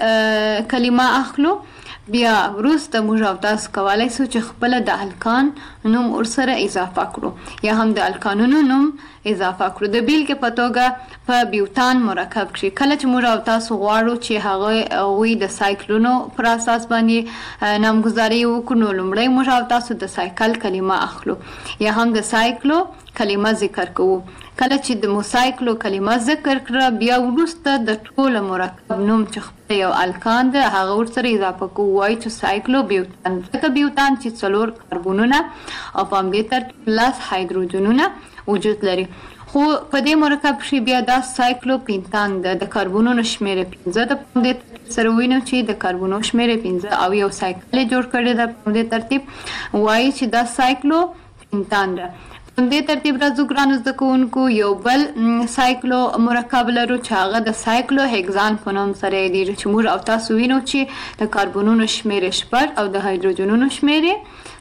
کلمه اخلو، بیا وروسته موږ او تاسو کولای سو چې خپله د الکان نوم ورسره اضافه کړو یا هم د الکانونو نوم اضافه کړو. د بیلګې په توګه په بیوتان مرکب کړي کله چې موږ او تاسو غواړو چې هغوی د سایکلونو پر اساس باندې نامګذاري وکړو، نو لومړی موږ او تاسو د سایکل کلمه اخلو یا هم د سایکلو کلمه ذکر کوو. کله چې د موسایکلو کلمه ذکر کړه بیا وروسته د ټوله مرکب نوم چې خپل یو الکان ده هغه ورسره اضافه کوو، وایي چې سایکلو بیوتان. ځکه بیوتان چې 4 کاربونونه او په همدې ترتیب 10 هایدروجنونه وجود لري. خو په دې مرکب کې بیا دا سایکلو پینتان ده. د کاربونونو شمیره 15 ده. په دې سره وینو چې د کاربونونو شمیره 15 او یو سایکل جوړ کړی ده. په دې ترتیب وایي چې دا سایکلو پینتان ده. په دې ترتیب راځو ګرانو زده کوونکو یو بل سایکلو مرکب لرو چې هغه د سایکلو هیګزان په نوم سره یادیږي چې موږ او تاسو وینو چې د کاربونونو شمیره 6 او د هایدروجنونو شمیره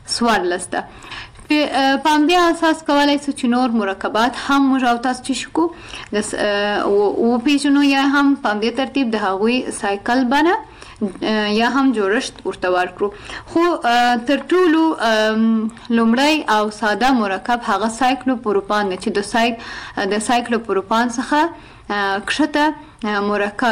14 ده. په همدې اساس کولای سو چې نور مرکبات هم موږ او تاسو چې شکو وپیژنو یا هم په همدې ترتیب د هغوی سایکل بڼه یا هم جوړښت ورته ورکړو. خو تر ټولو لومړی او ساده مرکب هغه سایکلوپروپان دی چې د سایکلوپروپان څخه کښته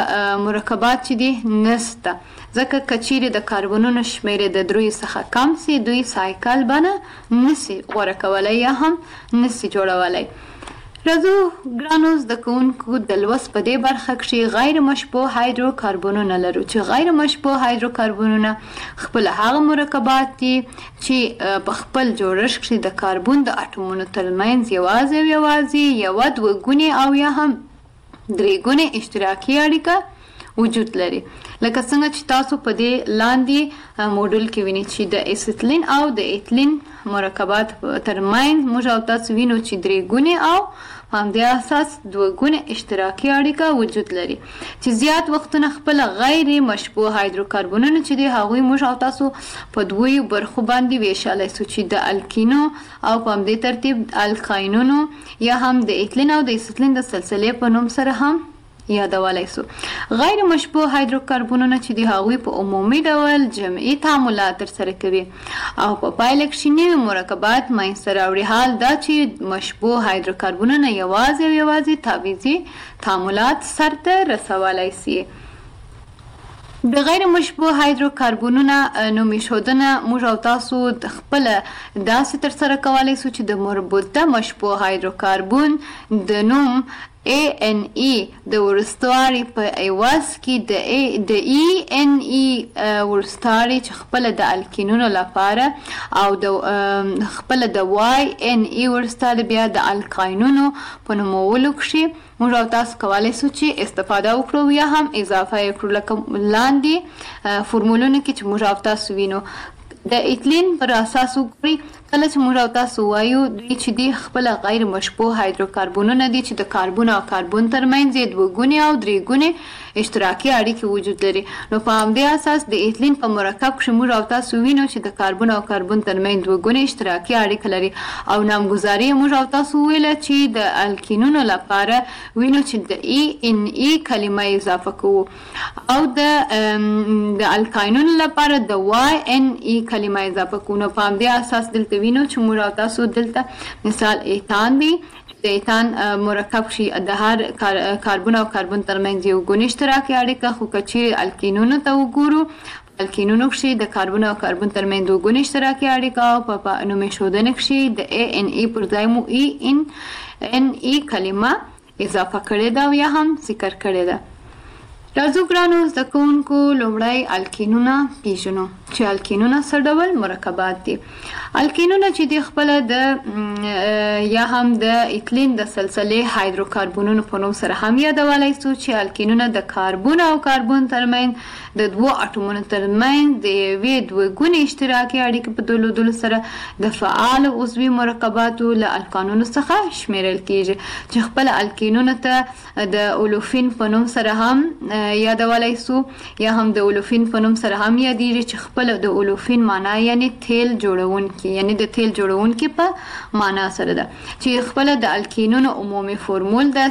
مرکبات چې دي نسته، ځکه که چیرې د کاربونونو شمیرې د 3 څخه کم سي دوی سایکل بڼه نسي غوره کولی یا هم نسي جوړولی. راځو ګرانو زده کوونکو د لوست په دې برخه کې غیر مشبوه هایدروکاربونونه لرو چې غیر مشبوه هایدروکاربونونه خپل هغه مرکبات دي چې په خپل جوړښت کې د کاربون د اټومونو ترمنځ یوازې یوه 2 ګونې او یا هم 3 ګونې اشتراکي اړیکه وجود لري. لکه څنګه چې تاسو په دې لاندې موډل کې وینئ چې د اسیتلین او د ایتلین مرکبات ترمنځ موږ او تاسو وینو چې 3 ګونې او په همدې اساس 2 ګونې اشتراکي اړیکه وجود لري چې زیات وختونه خپل غیر مشبوه هایدروکاربونونه چې دي هغوی موږ او تاسو په 2 برخو باندې ویشلی سو چې د الکینو او په همدې ترتیب الکاینونو یا هم د ایتلین او د اسیتلین د سلسلې په نوم سره هم یادولای سو. غیر مشبوه هایدروکاربنونه چې د هغوی په عمومي ډول جمعي تعاملات ترسره کوي او په پایله کې نوي مرکبات منځته راوړي. حال دا چې مشبوه هایدروکاربنونه یوازې تعویضي تعاملات سرته رسولای سي. د غیر مشبوه هایدروکاربنونه نوم ایښودنه موږ او تاسو خپله داسې ترسره کولی سو چې د مربوطه مشبوه هایدروکاربن د نوم ANE د ورستواري په عوض کې د ENE ورستواري چې خپله د الکینونو لپاره او د خپله د YNE ورستواري بیا د الکاینونو په نومولو کښې موږ او تاسو کولی سو چې استفاده وکړو یا هم اضافه یې کړو. لکه لاندې فورمولونو کې چې موږ او تاسو وینو د ایتلین پر اساس وګورئ. کله چې موږ او تاسو وایو دوی چې دی خپله غیر مشبوه هایدروکاربنونه دي چې د کاربن او کاربن ترمنځ یې 2 ګونې او 3 ګونې اشتراکي اړیکې وجود لري. نو په همدې اساس د ایتلین په مرکب کښې موږ او تاسو وینو چې د کاربن او کاربن ترمنځ 2 ګونې اشتراکي اړیکه لري او نامګذاري موږ او تاسو ویله چې د الکینونو لپاره وینو چې د ENE کلمه اضافه کوو او د الکاینونو لپاره د YNE کلمه اضافه کوو. نو په همدې اساس دلته وینو چې موږ او تاسو دلته مثال ایتان دی. د ایتان مرکب شي د هر کاربن او کاربن ترمنځ 1 ګونې اشتراکي اړیکه، خو که چیرې الکینونو ته وګورو الکینونو کښې د کاربن او کاربن ترمنځ 2 ګونې اشتراکي اړیکه او په نوم ایښودنې کښې د ANE پر ځای مو ENE کلمه اضافه کړې ده او یا هم ذکر کړې ده. راځو ګرانو زده کوونکو لومړی الکینونه پیژنو چې الکینونه څه ډول مرکبات دي. الکینونه چې دی خپله د یا هم د ایتلین د سلسلې هایدروکاربنونو په نوم سره هم یادولی سو چې الکینونه د کاربن او کاربن ترمنځ د 2 اټومونو ترمنځ د یوې 2 ګونې اشتراکي اړیکې په درلودلو سره د فعال عضوي مرکباتو له الکانونو څخه شمیرل کیږي چې خپله الکینونو ته د اولوفین په نوم سره هم یادولی سو یا هم د اولوفین په نوم سره هم یادیږي چې خپله د اولوفین معنا یعنی تیل جوړونکي یعنی د تیل جوړونکي په معنا سره ده چې خپله د الکینونو عمومي فورمول ده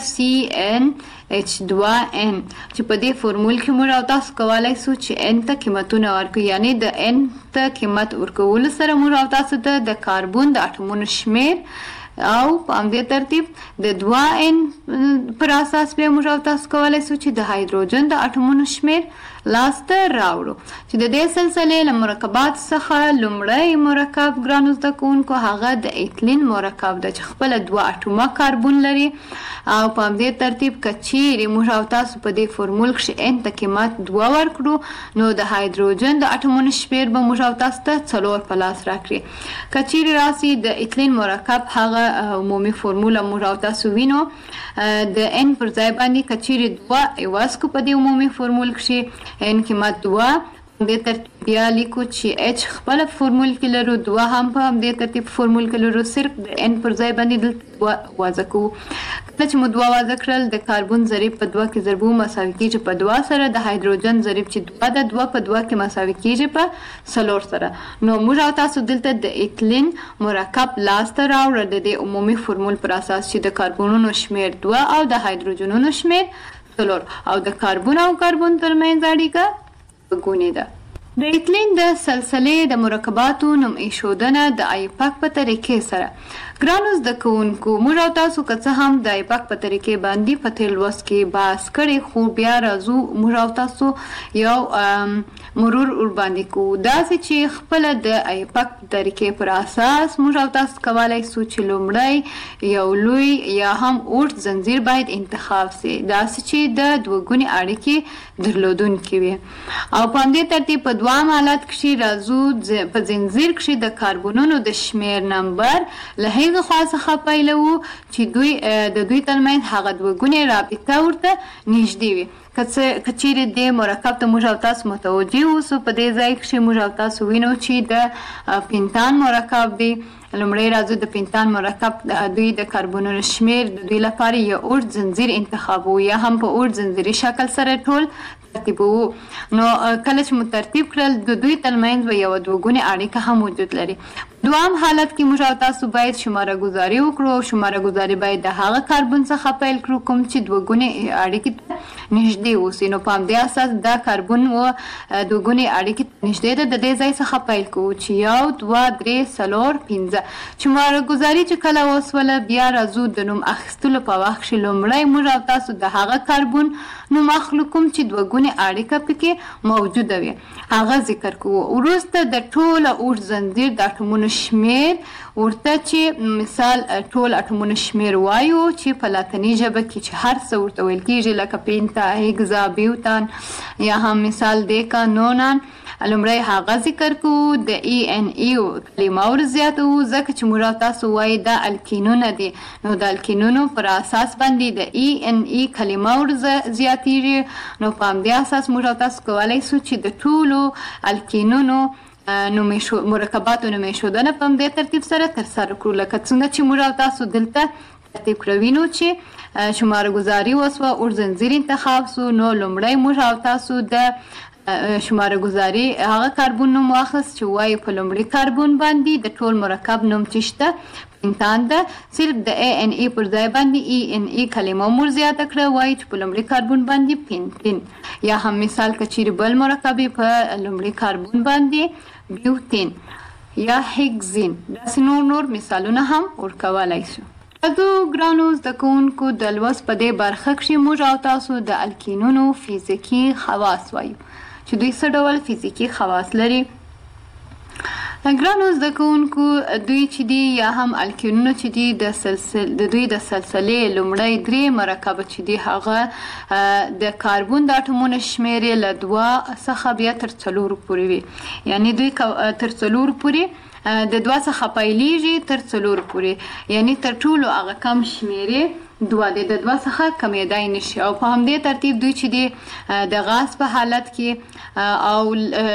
CnH2n چې په دې فورمول کې موږ او تاسو کولی سو چې n ته قیمتونه ورکړو یعنی د n ته قیمت ورکولو سره موږ او تاسو ته د کاربن د اټومونو شمیر او په همدې ترتیب د 2n پر اساس بیا موږ او تاسو کولی سو چې د هایدروجن د اټومونو شمیر لاسته راوړو چې د دې سلسلې له مرکبات څخه لومړی مرکب ګرانو زده کوونکو هغه د ایتلین مرکب ده چې خپله 2 اټومه کاربن لري او په همدې ترتیب که چیرې موږ او تاسو په دې فورمول کښې n ته قیمت 2 ورکړو نو د هایدروجن د اټومونو شمیر به موږ او تاسو ته 4 په لاس راکړي. که چیرې راسي د ایتلین مرکب هغه عمومي فورمول موږ او تاسو وینو د n پر ځای باندې که چیرې 2 عوض کو په دې عمومي فورمول کښې n قیمت 2 دې ترتیب بیا لیکو چې h خپله فورمول کې لرو 2 هم په همدې ترتیب فورمول کې لرو صرف د n پر ځای باندې دلته 2 وضع کوو. کله چې مو 2 وضع کړل د کاربن ضریب په 2 کې ضربو مساوي کېږي په 2 سره د هایدروجن ضریب چې 2 د 2 په 2 کې مساوي کېږي په 4 سره. نو موږ او تاسو دلته د ایتلین مرکب لاسته راوړل د دې عمومي فورمول پر اساس چې د کاربنونو شمیر 2 او د هایدروجنونو شمیر 4 او د کاربن او کاربن ترمنځ اړیکه 2 ګونې ده. د ایتلین د سلسلې د مرکباتو نوم ایښودنه د آیپاک په طریقې سره. ګرانو زده کوونکو موږ او تاسو که څه هم د آیپاک په طریقې باندې په تېر لوست کې بحث کړی خو بیا راځو موږ او تاسو یو مرور ورباندې کوو داسې چې خپله د آیپاک په طریقې پر اساس موږ او تاسو کولی سو چې لومړی یو لوی یا هم اوږد زنځیر باید انتخاب سي داسې چې د 2 ګونې اړیکې درلودونکي وي او په همدې ترتیب په دوام حالت کښې راځو په زنځیر کښې د کاربنونو د شمیر نمبر له هغې خوا څخه پیلوو چې د دوی ترمنځ هغه 2 ګونې رابطه ورته نږدې وي. کچېرې د مرکب ته موږ او تاسو متوجه اوسو، په دې ځای کې موږ او تاسو وینو چې د پینتان مرکب دی. لومړی راځو د پینتان مرکب دوی د کاربونونو شمیر د دوی لپاره یو اوږد زنځیر انتخابوو یا هم په اوږد زنځیري شکل سره ټول ترتیبوو. نو کله چې مو ترتیب کړل د دوی ترمنځ به یوه دوه اړیکه هم وجود لري. دوام حالت کې موږ او تاسو باید شماره ګذاري وکړو. شماره ګذاري باید د هغه کاربن څخه پیل کړو کوم چې دوه ګونې اړیکې ته نږدې اوسي. نو په همدې اساس دا کاربن و دوه ګونې اړیکې ته نږدې ده. د دې ځای څخه پیل کوو چې 1 2 3 4 5. شماره ګذاري چې کله وسوله بیا راځو د نوم اخیستلو په وخت کې لومړی موږ او تاسو د هغه کاربن نوم اخلو کوم چې دوه ګونې اړیکه پکې موجوده وي، هغه ذکر کوو. وروسته د ټوله اوږد زنځیر د اټومونو شمیر ورته چې مثال ټول اټومونو شمیر وایو چې په لاتیني ژبه کې چې هر څه ورته ویل کېږي لکه پینتا، هیګزا، بیوتان یا هم مثال دیکا، نونان. لومړی هغه ذکر کوو. د ای ان ای کلمه ور زیاتوو ځکه چې موږ تاسو وایي دا الکینونه دي. نو د الکینونو پر اساس باندې د ای ان ای کلمه ور زیاتیږي. نو په همدې اساس موږ تاسو کولی سو چې د ټولو الکینونو مرکباتو نومیښودنه په همدې ترتیب سره ترسره کړو لکه څنګه چې موږ تاسو دلته ترتیب کړو. وینو چې شماره ګذاري وسوه، اوږد زنځیر انتخاب سو. نو لومړی موږ او تاسو د شماره ګذاري هغه کاربن نوم واخیست چې وایي په لومړي کاربن باندې د ټول مرکب نوم چې شته پینتان ده. صرف د ای ان ای پر ځای باندې ای ان ای کلمه مور زیاته کړه، وایي چې په لومړي کاربن باندې پینتین. یا هم مثال کچېرې بل مرکب په لومړي کاربن باندې بیوتین یا هیګزین. داسې نور مثالونه هم ورکولی شو. ګرانو زده کوونکو د لوست په دې برخه کې موږ او تاسو د الکینونو فزیکي خواص وایو چې دوی څه ډول فزیکي خواص لري. ګرانو زده کوونکو دوی چې دي یا هم الکینونه چې دي د دوی د سلسلې لومړی 3 مرکب چې دي هغه د کاربن د اټومونو شمیر یې له 2 څخه بیا تر 4 پورې وي. یعنی دوی تر 4 پورې د 2 څخه پیلیږي تر 4 پورې، یعنی تر ټولو هغه کم شمیرې 2 دی، د 2 څخه کمیدای نشي. او په همدې ترتیب دوی چې دی د غاز په حالت کې او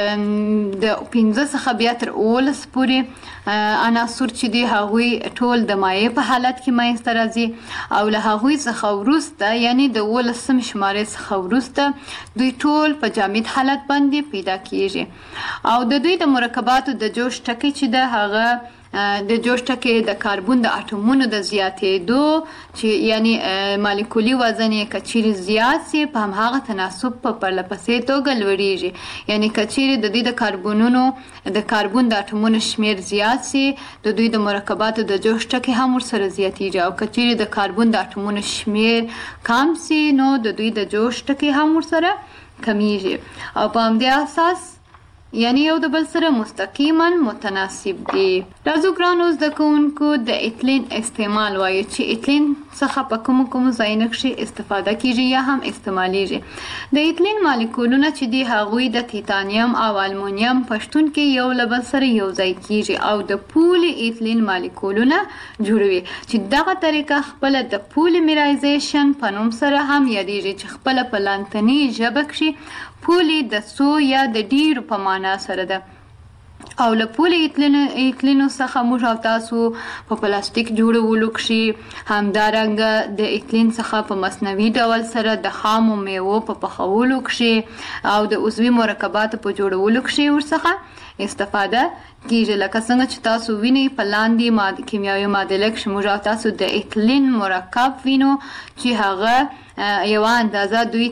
د 15 څخه بیا تر 18 پورې عناصر چې دی هغوی ټول د مایع په حالت کې منځته راځي. او له هغوی څخه وروسته یعنی د 18 شمارې څخه وروسته دوی ټول په جامد حالت باندې پیدا کیږي. او د دوی د مرکباتو د جوش ټکی چې ده هغه د جوش ټکی د کاربن د اټومونو د زیاتېدو چې یعنی مالیکولي وزن یې کچېرې زیات سي په هماغه تناسب په پرله پسې توګه لوړیږي. یعنی کچېرې د دوی د کاربنونو د کاربن د اټومونو شمیر زیات سي د دوی د مرکباتو د جوش ټکی هم ورسره زیاتېږي. او کچېرې د کاربن د اټومونو شمیر کم سي نو د دوی د جوش ټکی هم ورسره کمیږي. او په همدې اساس یعنی یو د بل سره مستقیما متناسب دي. راځو ګرانو زده کوونکو د ایتلین استعمال وایو چې ایتلین څخه په کوم ځایونو کې استفاده کیږي یا هم استعمالیږي. د ایتلین مالیکولونه چې دي هغوی د تیتانیم او المونیم په شتون کې یو له بل سره یو ځای کیږي او د پولی ایتلین مالیکولونه جوړوي چې دغه طریقه خپل د پولیمرایزیشن په نوم سره هم یادیږي چې خپل په لاتیني ژبه کې پولی د څو یا د ډیرو په معنا سره ده. او له پولی ایتلینو څخه موږ او تاسو په پلاستیک جوړولو کې همدارنګه د ایتلین څخه په مصنوعي ډول سره د خامو میوو په پخولو کې او د عضوي مرکباتو په جوړولو کې ورڅخه استفاده کیږي. لکه څنګه چې تاسو وینئ په لاندې کیمیاوي معادله کې موږ او تاسو د ایتلین مرکب وینو چې هغه یو اندازه دوی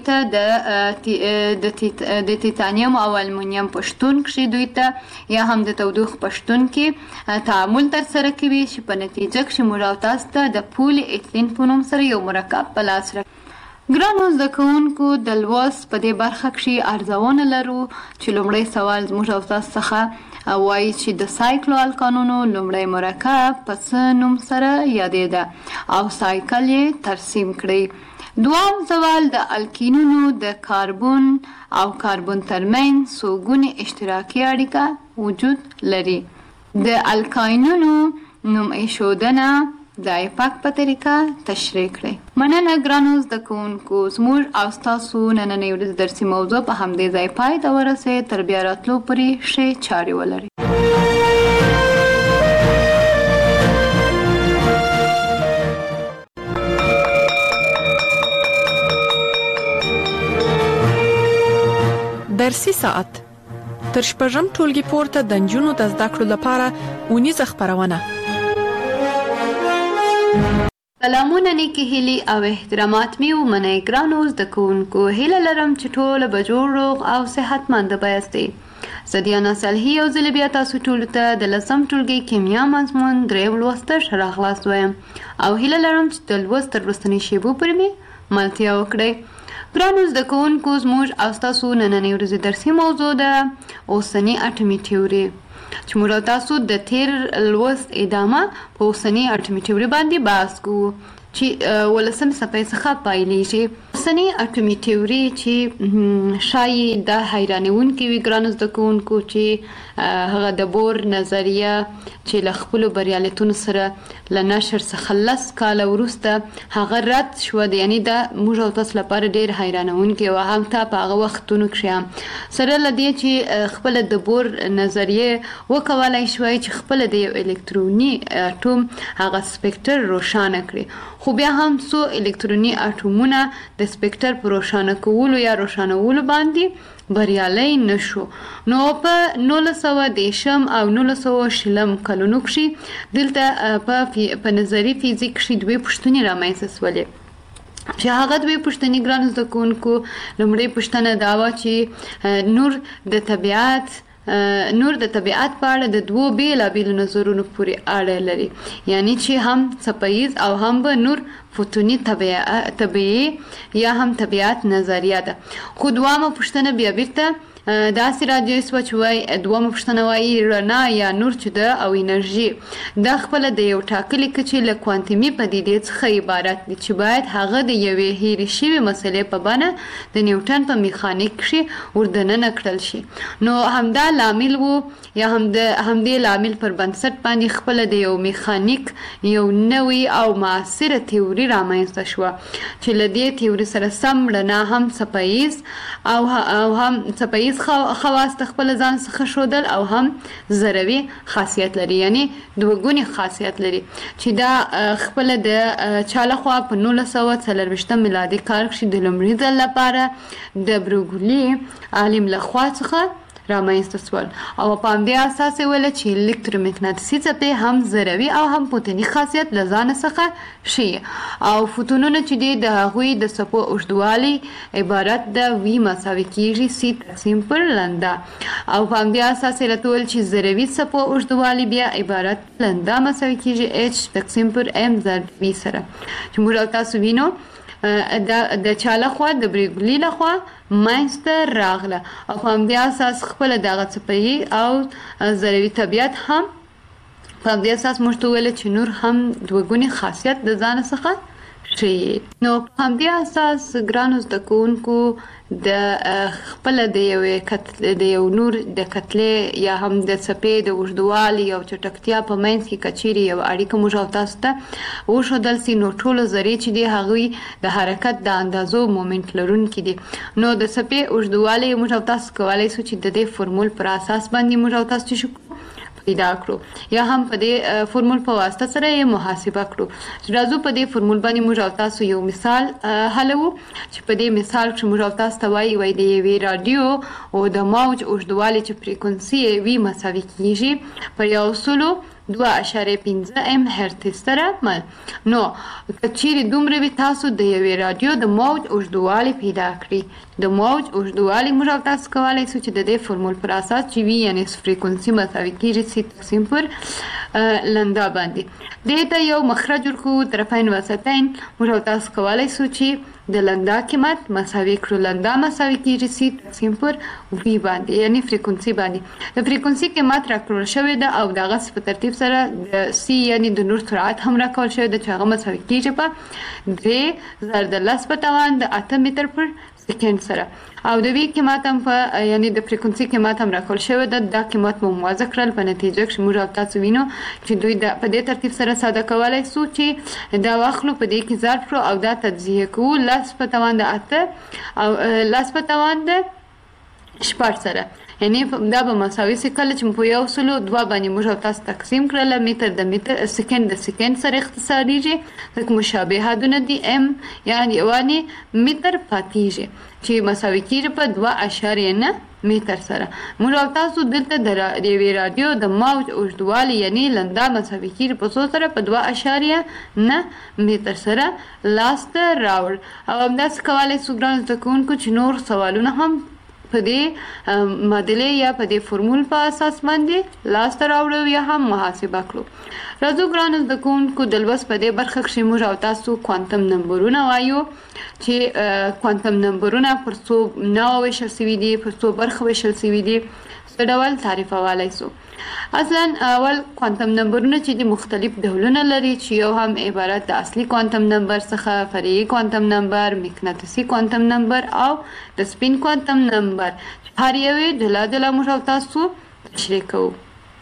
ته د تیتانیم او المونیم په شتون کې دوی ته یا هم د تودوخې په شتون کې تعامل ترسره کوي چې په نتیجه کې موږ او تاسو ته د پولی ایتلین په نوم سره یو مرکب په لاس راکوي. ګرانو زده کوونکو د لوست په دې برخه کې ارزونه لرو چې لومړی سوال زموږ او تاسو څخه وایي چې د سایکلو الکانونو لومړی مرکب په څه نوم سره یادېده او سایکل یې ترسیم کړئ. دوام سوال د الکینونو د کاربن او کاربن ترمنځ څو ګونې اشتراکي اړیکه وجود لري. د الکاینونو نوم ایښودنه د ایپاک په طریقه تشریح کړئ. مننه ګرانو زده کوونکو، زموږ او ستاسو نننۍ ورځ درسي موضوع په همدې ځای پای ته ورسېد. تر بیا راتلو پورې ښې چارې ولرئ. درسي ساعت تر شپږم ټولګي پورته د نجونو د زده کړو لپاره اونیزه خپرونه. سلامونه، نیکی هیلي او احترامات می ومنئ ګرانو زده کوونکو. هیله لرم چې ټول به جوړ روغ او صحتمند یاستئ. زه دیانا صالحي یو ځل بیا تاسو ټولو ته د 10م ټولګي کیمیا مضمون دریم لوست ښه راغلاست وایم او هیله لرم چې د لوست تر وروستنۍ شیبو پورې مې ملتیا وکړئ. ګرانو زده کوونکو، زموږ او ستاسو نننۍ ورځې درسي موضوع ده اوسنۍ اټومي تیوري، چې موږ او تاسو د تیر لوست ادامه په اوسنۍ اټومي تیوري باندې بحث کوو چې 18 صفحې څخه پیلېږي. اوسنۍ اټومي تیوري چې شایي دا حیرانوونکې وي ګرانو زده کوونکو چې هغه د بور نظریه چې له خپلو بریالیتونو سره له نشر څخه 10 کاله وروسته هغه رد شوه. یعنی دا موږ او تاسو لپاره ډېر حیرانوونکې وه، هم ته په هغه وختونو کښې هم سره له دې چې خپله د بور نظریې وکولای شوی چې خپله د یو الکتروني اټوم هغه سپیکټر روښانه کړي، خو بیا هم څو الکتروني اټومونه د سپیکټر په روښانه کولو یا روښانولو باندې بریالی نشو. نو په 1910 او 1920 کلونو کښې دلته په نظري فزیک کښې دوې پوښتنې رامنځته سولې چې هغه دوې پوښتنې ګرانو زده کوونکو، لومړۍ پوښتنه دا وه چې نور د طبیعت په اړه د دوو بېلابېلو نظرونو پورې اړه لري، یعنی چې هم څپیز او هم به نور فوتوني طبیعي یا هم طبیعت نظریه ده. خو دوامه پوښتنه بیا بیرته داسې راځي چې وایي دومره پوښتنه وایي رڼا یا نور چې ده او انرژي دا خپله د یو ټاکلي کچې له کوانتمي پدیدې څخه عبارت دي چې باید هغه د یوې هیرې شوې مسئلې په بڼه د نیوټن په میخانیک کښې وردننه کړل شي. نو همدا لامل و یا همدې لامل پر بنسټ باندې خپله د یو میخانیک یو نوی او معاصره تیوري رامنځته شوه چې له دې تیوري سره سم رڼا هم څپیز او هم څپیز خواص د خپل ځان څخه ښودل او هم ذروي خاصیت لري، یعنی دوګونی خاصیت لري چې دا خپل د چا لخوا په 1940 میلادي کال کښې د لومړي ځل لپاره د بروګلي عالم لخوا څخه رامنځته سول او په همدې اساس یې ویله چې الکترومقناطیسي څپې هم ذروي او هم فوتوني خاصیت له ځانه څخه ښیي او فوتونونه چې دي د هغوی د څپو اوږدوالی عبارت د وي مساوي کېږي سی تقسیم پر لنده او په همدې اساس یې راته ویل چې ذروي څپو اوږدوالی بیا عبارت لنده مساوي کېږي اچ تقسیم پر ام ضرب وي سره چې موږ او تاسو وینو د چا لخوا د بریګلي لخوا منځته راغله او په همدې اساس خپله دغه څپهیي او ذروي طبیعت هم په همدې اساس موږ ته وویله چې نور هم دوګونی خاصیت د ځانه څخه ښیي. نو په همدې اساس ګرانو زده کوونکو د خپله د یو نور د کتلې یا هم د څپې د اوږدوالي او چټکتیا په منځ کې که چیرې یو اړیکه موږ او تاسو ته وښودل سي نو ټولو ذرې چې دي هغوی د حرکت د اندازو مومنټ لرونکي دي. نو د څپې اوږدوالی موږ او تاسو کولی سو چې د دې فورمول پر اساس باندې موږ او تاسو چې پیدا کړو یا هم په دې فورمول په واسطه سره یې محاسبه کړو. راځو په دې فورمول باندې موږ او تاسو یو مثال حلوو چې په دې مثال کښې موږ او تاسو ته وایي د یوې راډیو او د موج اوږدوالی چې فریکونسي یې وي مساوي کېږي پر 102.5 ام هرتز سره مل. نو که چیرې دومره وي تاسو د یوې راډیو د موج اوږدوالی پیدا کړي. د موج اوږدوالی موږ او تاسو کولی سو چې د دې فورمول پر اساس چې وي یعنی فریکونسي مساوي کېږي سی تقسیم پر لنده باندې دې ته یو مخرج ورکړو طرفین وسطین. موږ او تاسو کولی سو چې د لنده قیمت مساوي کړو. لنده مساوي کېږي سی تقسیم پر وي باندې یعنی فریکونسي باندې. د فریکونسي قیمت راکړل شوی ده او دغسې په ترتیب سره د سی یعنی د نور سرعت هم راکول شوی ده چې هغه مساوي کېږي په 3 ضرب 10 په توان د 8 متر پر سکند سره. او د وی قیمت هم په یعنی د فریکونسي قیمت هم راکول شوی دا قیمت مو موازه کړل په نتیجه کې موږ او تاسو وینو چې دوی په دې ترتیب سره ساده کولای شو چې دا واخلو په دې کې ضرب کړو او دا تجزیه کوو لاس په توان د 8 او لاس په توان د 8 سره یعنی دا به مساوي سي کله چې په یو سلو 2 باندې موږ تاسو تقسیم کړل متر د متر سکند د سکند سره اختصاریږي د مشابه حدونه دي ام یعنی متر پاتېږي چې مساوي کیږي په 2.9 متر سره موږ تاسو دلته د وی رادیو د موج اوږدوالی یعنی لندا مساوي کیږي په 100 سره په 2.9 متر سره لاست راوړ او همداس کولای سو ګران تکونکو چې نور سوالونه هم په دې معادله یا په دې فرمول په اساس باندې لاس راوړو یا هم محاسبه کړو راځو ګران د کوونکو د لوس په دې برخه کې موږ او تاسو کوانټم نمبرونه وایو چې کوانټم نمبرونه پر څو نوع ویشل شوي دي پر څو برخه ویشل شوي دي څه ډول تعریفولای سو اصلا اول کوانټم نمبرونه چې د مختلف ډولونه لري چې یو هم عبارت د اصلي کوانټم نمبر څخه فرعي کوانټم نمبر مقناطیسي کوانټم نمبر او د سپین کوانټم نمبر هر یو ډله موږ تاسو تشریح کوو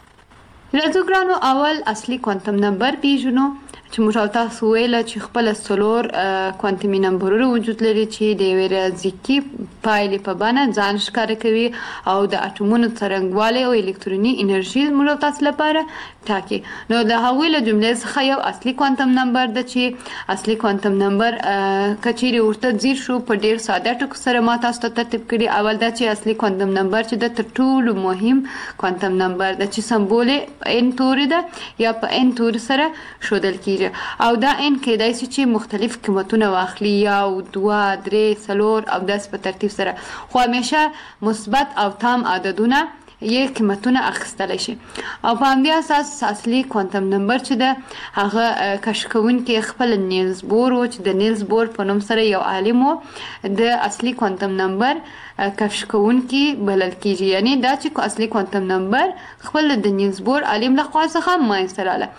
راځو ګرانو اول اصلي کوانټم نمبر پیژنو چې موږ تاسو ویل چې خپل څلور کوانټمي نمبرونه وجود لري چې د ریاضیکي پایلې په بڼه ځان ښکاره کوي او د اټومونو څرنګوالی او الکتروني انرژي موږ تاسو لپاره ټاکي نو د هغوی له جملې څخه یو اصلي کوانټم نمبر ده چې اصلي کوانټم نمبر کچېرې ورته ځیر شو په ډیر ساده ټکو سره ما تاسو ته ترتیب کړي اول دا چې اصلي کوانټم نمبر چې د تر ټولو مهم کوانټم نمبر ده چې سمبول ان توري ده یا په ان توري سره ښودل کیږي او دا ان کېدای شي چې مختلف قیمتونه واخلي یا 2 3 4 او داس په ترتیب سره خو همیشه مثبت او تام عددونه یې قیمتونه اخیستلی شي او په همدې اساس اصلي کوانټم نمبر چې ده هغه کشف کوونکی خپل نیلز بور و چې د نیلز بور په نوم سره یو عالم و د اصلي کوانټم نمبر کشف کوونکی بلل کیږي یعنی دا چې اصلي کوانټم نمبر خپل د نیلز بور عالم له خوا څخه منځته راغله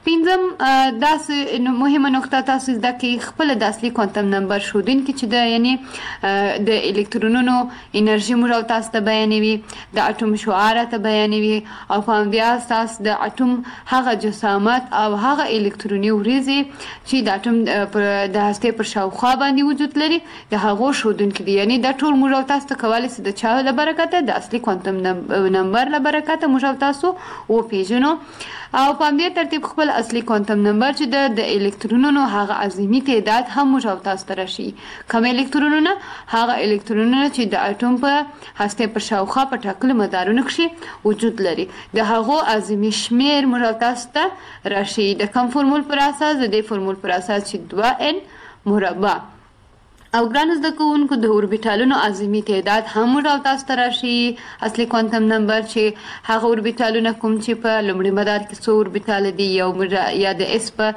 پنځم داسې مهمه نقطه تاسو زده کړئ خپل د اصلي کوانټم نمبر ښودونکی چې ده یعنی د الکترونونو انرژي موږ تاسو ته بیانوي د اټوم شعاع ته بیانوي او په همدې اساس د اټوم هغه جسامت او هغه الکتروني وریځې چې د اټوم د هستې پر شاوخوا باندې وجود لري د هغو ښودونکي دي یعنی دا ټول موږ تاسو کولای شي د چا له برکته د اصلي کوانټم نمبر له برکته موږ تاسو او پیژنو او په دې ترتیب خپل اصلي کوانټم نمبر چې د الکترونونو هغه اعظمي تعداد هم موږ تاسو ته راشي کوم الکترونونه هغه الکترونونه چې د اټوم په هسته پر شاوخوا په ټاکلو مدارونو کې وجود لري د هغه اعظمي شمیر موږ تاسو ته راشي د کوم فرمول پر اساس د دې فرمول پر اساس چې 2n مربع او ګرانو زده کوونکو د اوربیټالونو اعظمي تعداد هم موږ تاسو ته راشي اصلي کوانټم نمبر چې هغه اوربیټالونه کوم چې په لومړي مدار کې څو اوربیټال دي یو یا د اس په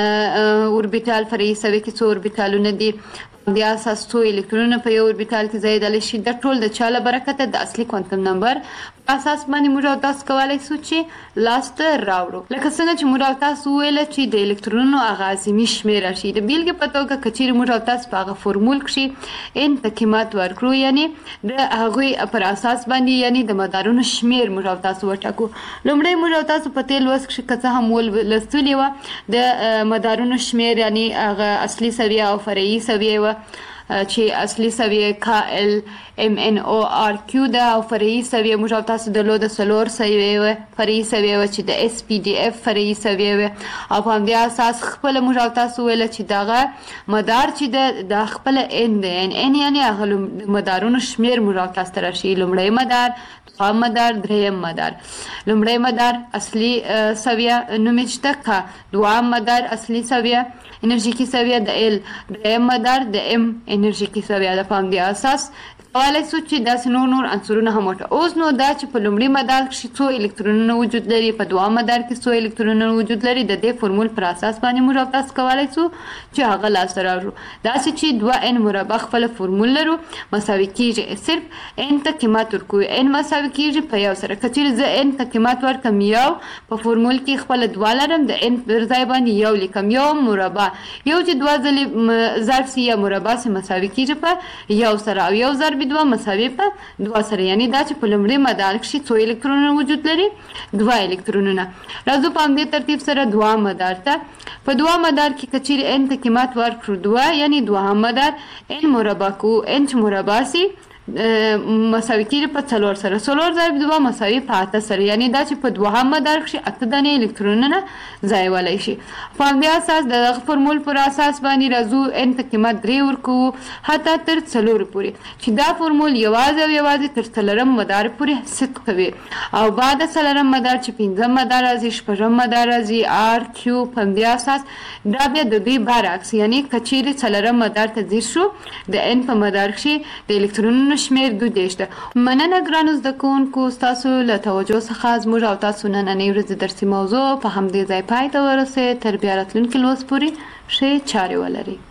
اوربیټال فرعي سوي کې څو اوربیټالونه دي د اساس څو الکترونونه په یو اوربیټال کې ځایېدلی شي د ټول د چا له برکته د اصلي کوانټم نمبر په اساس باندې موږ تاسو کولی شو چې لاس ته راوړو لکه څنګه چې موږ تاسو ویل چې د الکترونونو هغه اعظمي شمیر راشي د بیلګې په توګه که چیرې موږ تاسو په هغه فرمول کښې ان ته قیمت ورکړو یعنی د هغوی پر اساس باندې یعنی د مدارونو شمیر موږ تاسو وټاکو لومړی موږ تاسو په تیل وس کښې که څه هم ولستلې وه د مدارونو شمیر یعنی هغه اصلي سویه او فرعي سویه وه چې اصلي سویه KL MNORQ ده او فرعي سویه موږ تاسو درلوده 4 سویه وه فرعي سویه وه چې د SPDF فرعي سویه وه او په همدې اساس خپله موږ تاسو ویله چې دغه مدار چې د خپله N ده N یعنې هغه مدارونو شمیر موږ تاسو ته راشي لومړی مدار دویم مدار دریم مدار لومړی مدار اصلي سویه نومې شته K دویم مدار اصلي سویه انرژیکي سویه د L دریم مدار د M انرژیکي سویه ده په همدې اساس کولی شو چې داسې نور عنصرونه هم وټه اوس نو دا چې په لومړي مدار کښې څو الکترونونه وجود لري په دویم مدار کې څو الکترونونه وجود لري د دې فرمول پر اساس باندې موږ تاسو کولی شو چې هغه لاسته راوړو داسې چې 2n مربع خپله فرمول لرو مساوي کېږي صرف n ته قیمت ورکوو n مساوي کېږي په یو سره که چیرې زه n ته قیمت ورکړم یو په فرمول کې خپله 2 لرم د n پر ځای باندې یو لیکم یو مربع یو چې 2 ځلې ضرب سي یا مربع سي مساوي کېږي په یو سره او یو ضرب چې دوه مساوي په دوه سره، یعنی دا چې په لومړي مدار کې څو الکترونونه وجود لري؟ دوه الکترونونه. راځو په همدې ترتیب سره دوه مدار ته. په دوه مدار کې کچیر n ته قیمت ورکړو دوه، یعنی دوهم مدار n مربع کو n چې مربع سي مساوي کېږي په 4 سره. 4 ضرب 2 مساوي په 8 سره، یعنی دا چې په دوهم مدار کې 8 دانې الکترونونه ځای ولای شي. په همدې اساس د فورمول پر اساس باندې راځو n ته قیمت 3 ورکو حتی تر 4 پورې، چې دا فورمول یوازې او یوازې تر 4 مدار پورې صدق کوي. او بعد 4 مدار چې 5 مدار راځي، 6 مدار راځي، r q. په همدې اساس دا بیا د دوی برعکس، یعنی کچېرې 4 مدار ته ځیر شو د n په مدار کې د الکترونونو شمیر 2 ده. مننه ګرانو زده کوونکو ستاسو له توجه څخه. زموږ او تاسو نننۍ ورځې درسي موضوع په همدې ځای پای ته ورسېد. تر بیا راتلونکي لوست پورې ښې چارې ولرئ.